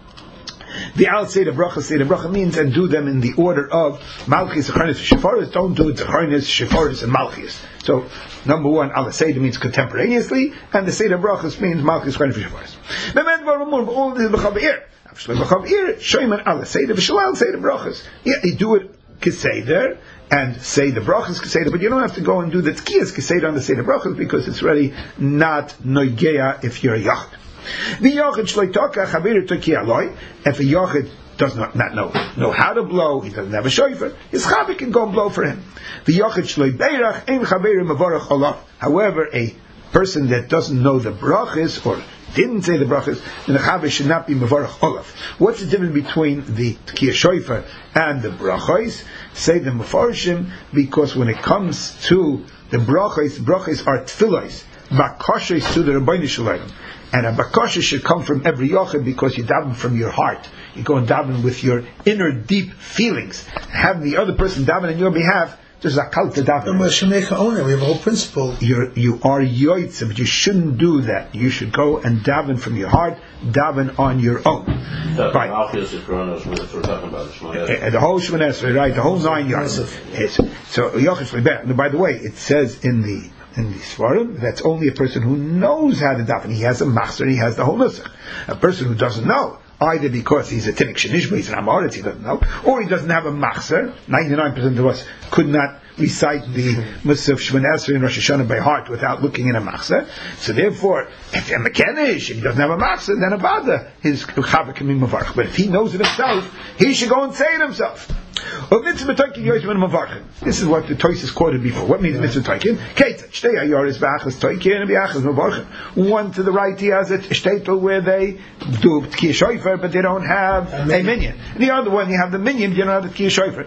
The Al Seder Bracha, Seder Bracha means, and do them in the order of Malchis, Acharnis, Shefaris. Don't do it Acharnis, Shefaris, and Malchis. So, number one, Al Seder means contemporaneously, and the Seder Brachas means Malchis, Acharnis, Shefaris. All this is B'chavir. B'chavir, Shoyman Al Seder, V'shalal Seder Brachas. Yeah, you do it Keseder, and say the brachas Keseder, but you don't have to go and do the Tkiyas Keseder on the Seder Brachas, because it's really not Noigeya if you're a Yachid. The Yachid shleitaka chaviru tokia loy. If a Yachid does not, not know know how to blow, he doesn't have a shofar, his Chavi can go and blow for him. The Yachid shleibeirach ein chaviru mevorach olav. However, a person that doesn't know the brachas or didn't say the brachas, then the Chavi should not be mevorach olav. What's the difference between the tkiyah shofar and the brachas? Say the mefarshim, because when it comes to the brachas, brachas are tefillos, bakashos to the Rabbeinu Shalom. And a bakasha should come from every yochid, because you daven from your heart. You go and daven with your inner deep feelings. Have the other person daven on your behalf, there's a cult to daven.
And with Shemeka owner, we have a whole principle.
You're, you are yoitze, but you shouldn't do that. You should go and daven from your heart, daven on your own. Right.
We're talking about
the, the whole Shemona Esrei, right? The whole nine yards. So, yochid. By the way, it says in the in the Svarim, that's only a person who knows how to daven. He has a machzer, he has the whole nusach. A person who doesn't know, either because he's a tinnik shenishma, he's an amoritz, he doesn't know, or he doesn't have a machzer. ninety-nine percent of us could not recite the Musaf Shemona Esrei and Rosh Hashanah by heart without looking in a machzer. So therefore, if you're mechanish and he doesn't have a machzer, then a bada, his chava can be mavarch. But if he knows it himself, he should go and say it himself. This is what the Tosis quoted before. What means mitzvah toikin? One to the right, he has a shtetl where they do tkiyah shofar, but they don't have a minyan. And the other one, you have the minyan, you don't have the tkiyah shofar.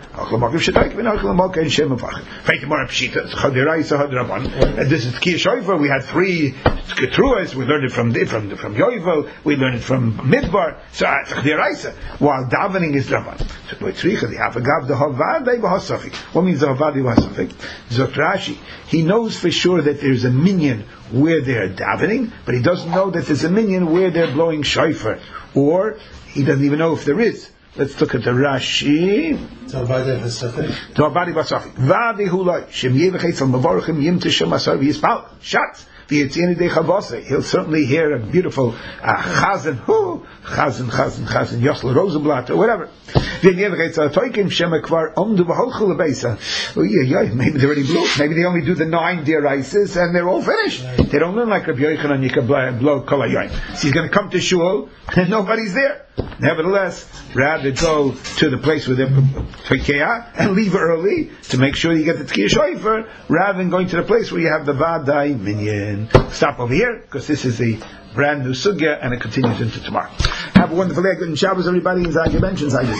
And this is tkiyah shofar. We had three ketruas. We learned it from from from Yovel. We learned it from Midbar. So while davening is Rabban. So what means the Havadi Vasafik? Zot Rashi. He knows for sure that there's a minyan where they're davening, but he doesn't know that there's a minyan where they're blowing shofar, or he doesn't even know if there is. Let's look at the Rashi.
Havadi Vasafik.
Havadi Vasafik. Vadi Hulai. Shem Yevachei from Mavorchim Yim Tishem Asar V'Yispal. Shots. He'll certainly hear a beautiful uh, chazan, who chazan, chazan, chazan, Yosel Rosenblatt, or whatever. Maybe they already blew. Maybe they only do the nine deraises and they're all finished. They don't learn like Rabbi Yochanan, you can blow kol hayoim. So he's going to come to shul and nobody's there. Nevertheless, rather go to the place where they're Toikeah and leave early to make sure you get the tkiyah shofar, rather than going to the place where you have the vadai minyan. Stop over here, because this is a brand new sugya and it continues into tomorrow. Have a wonderful day, good Shabbos, everybody. As I mentioned, I just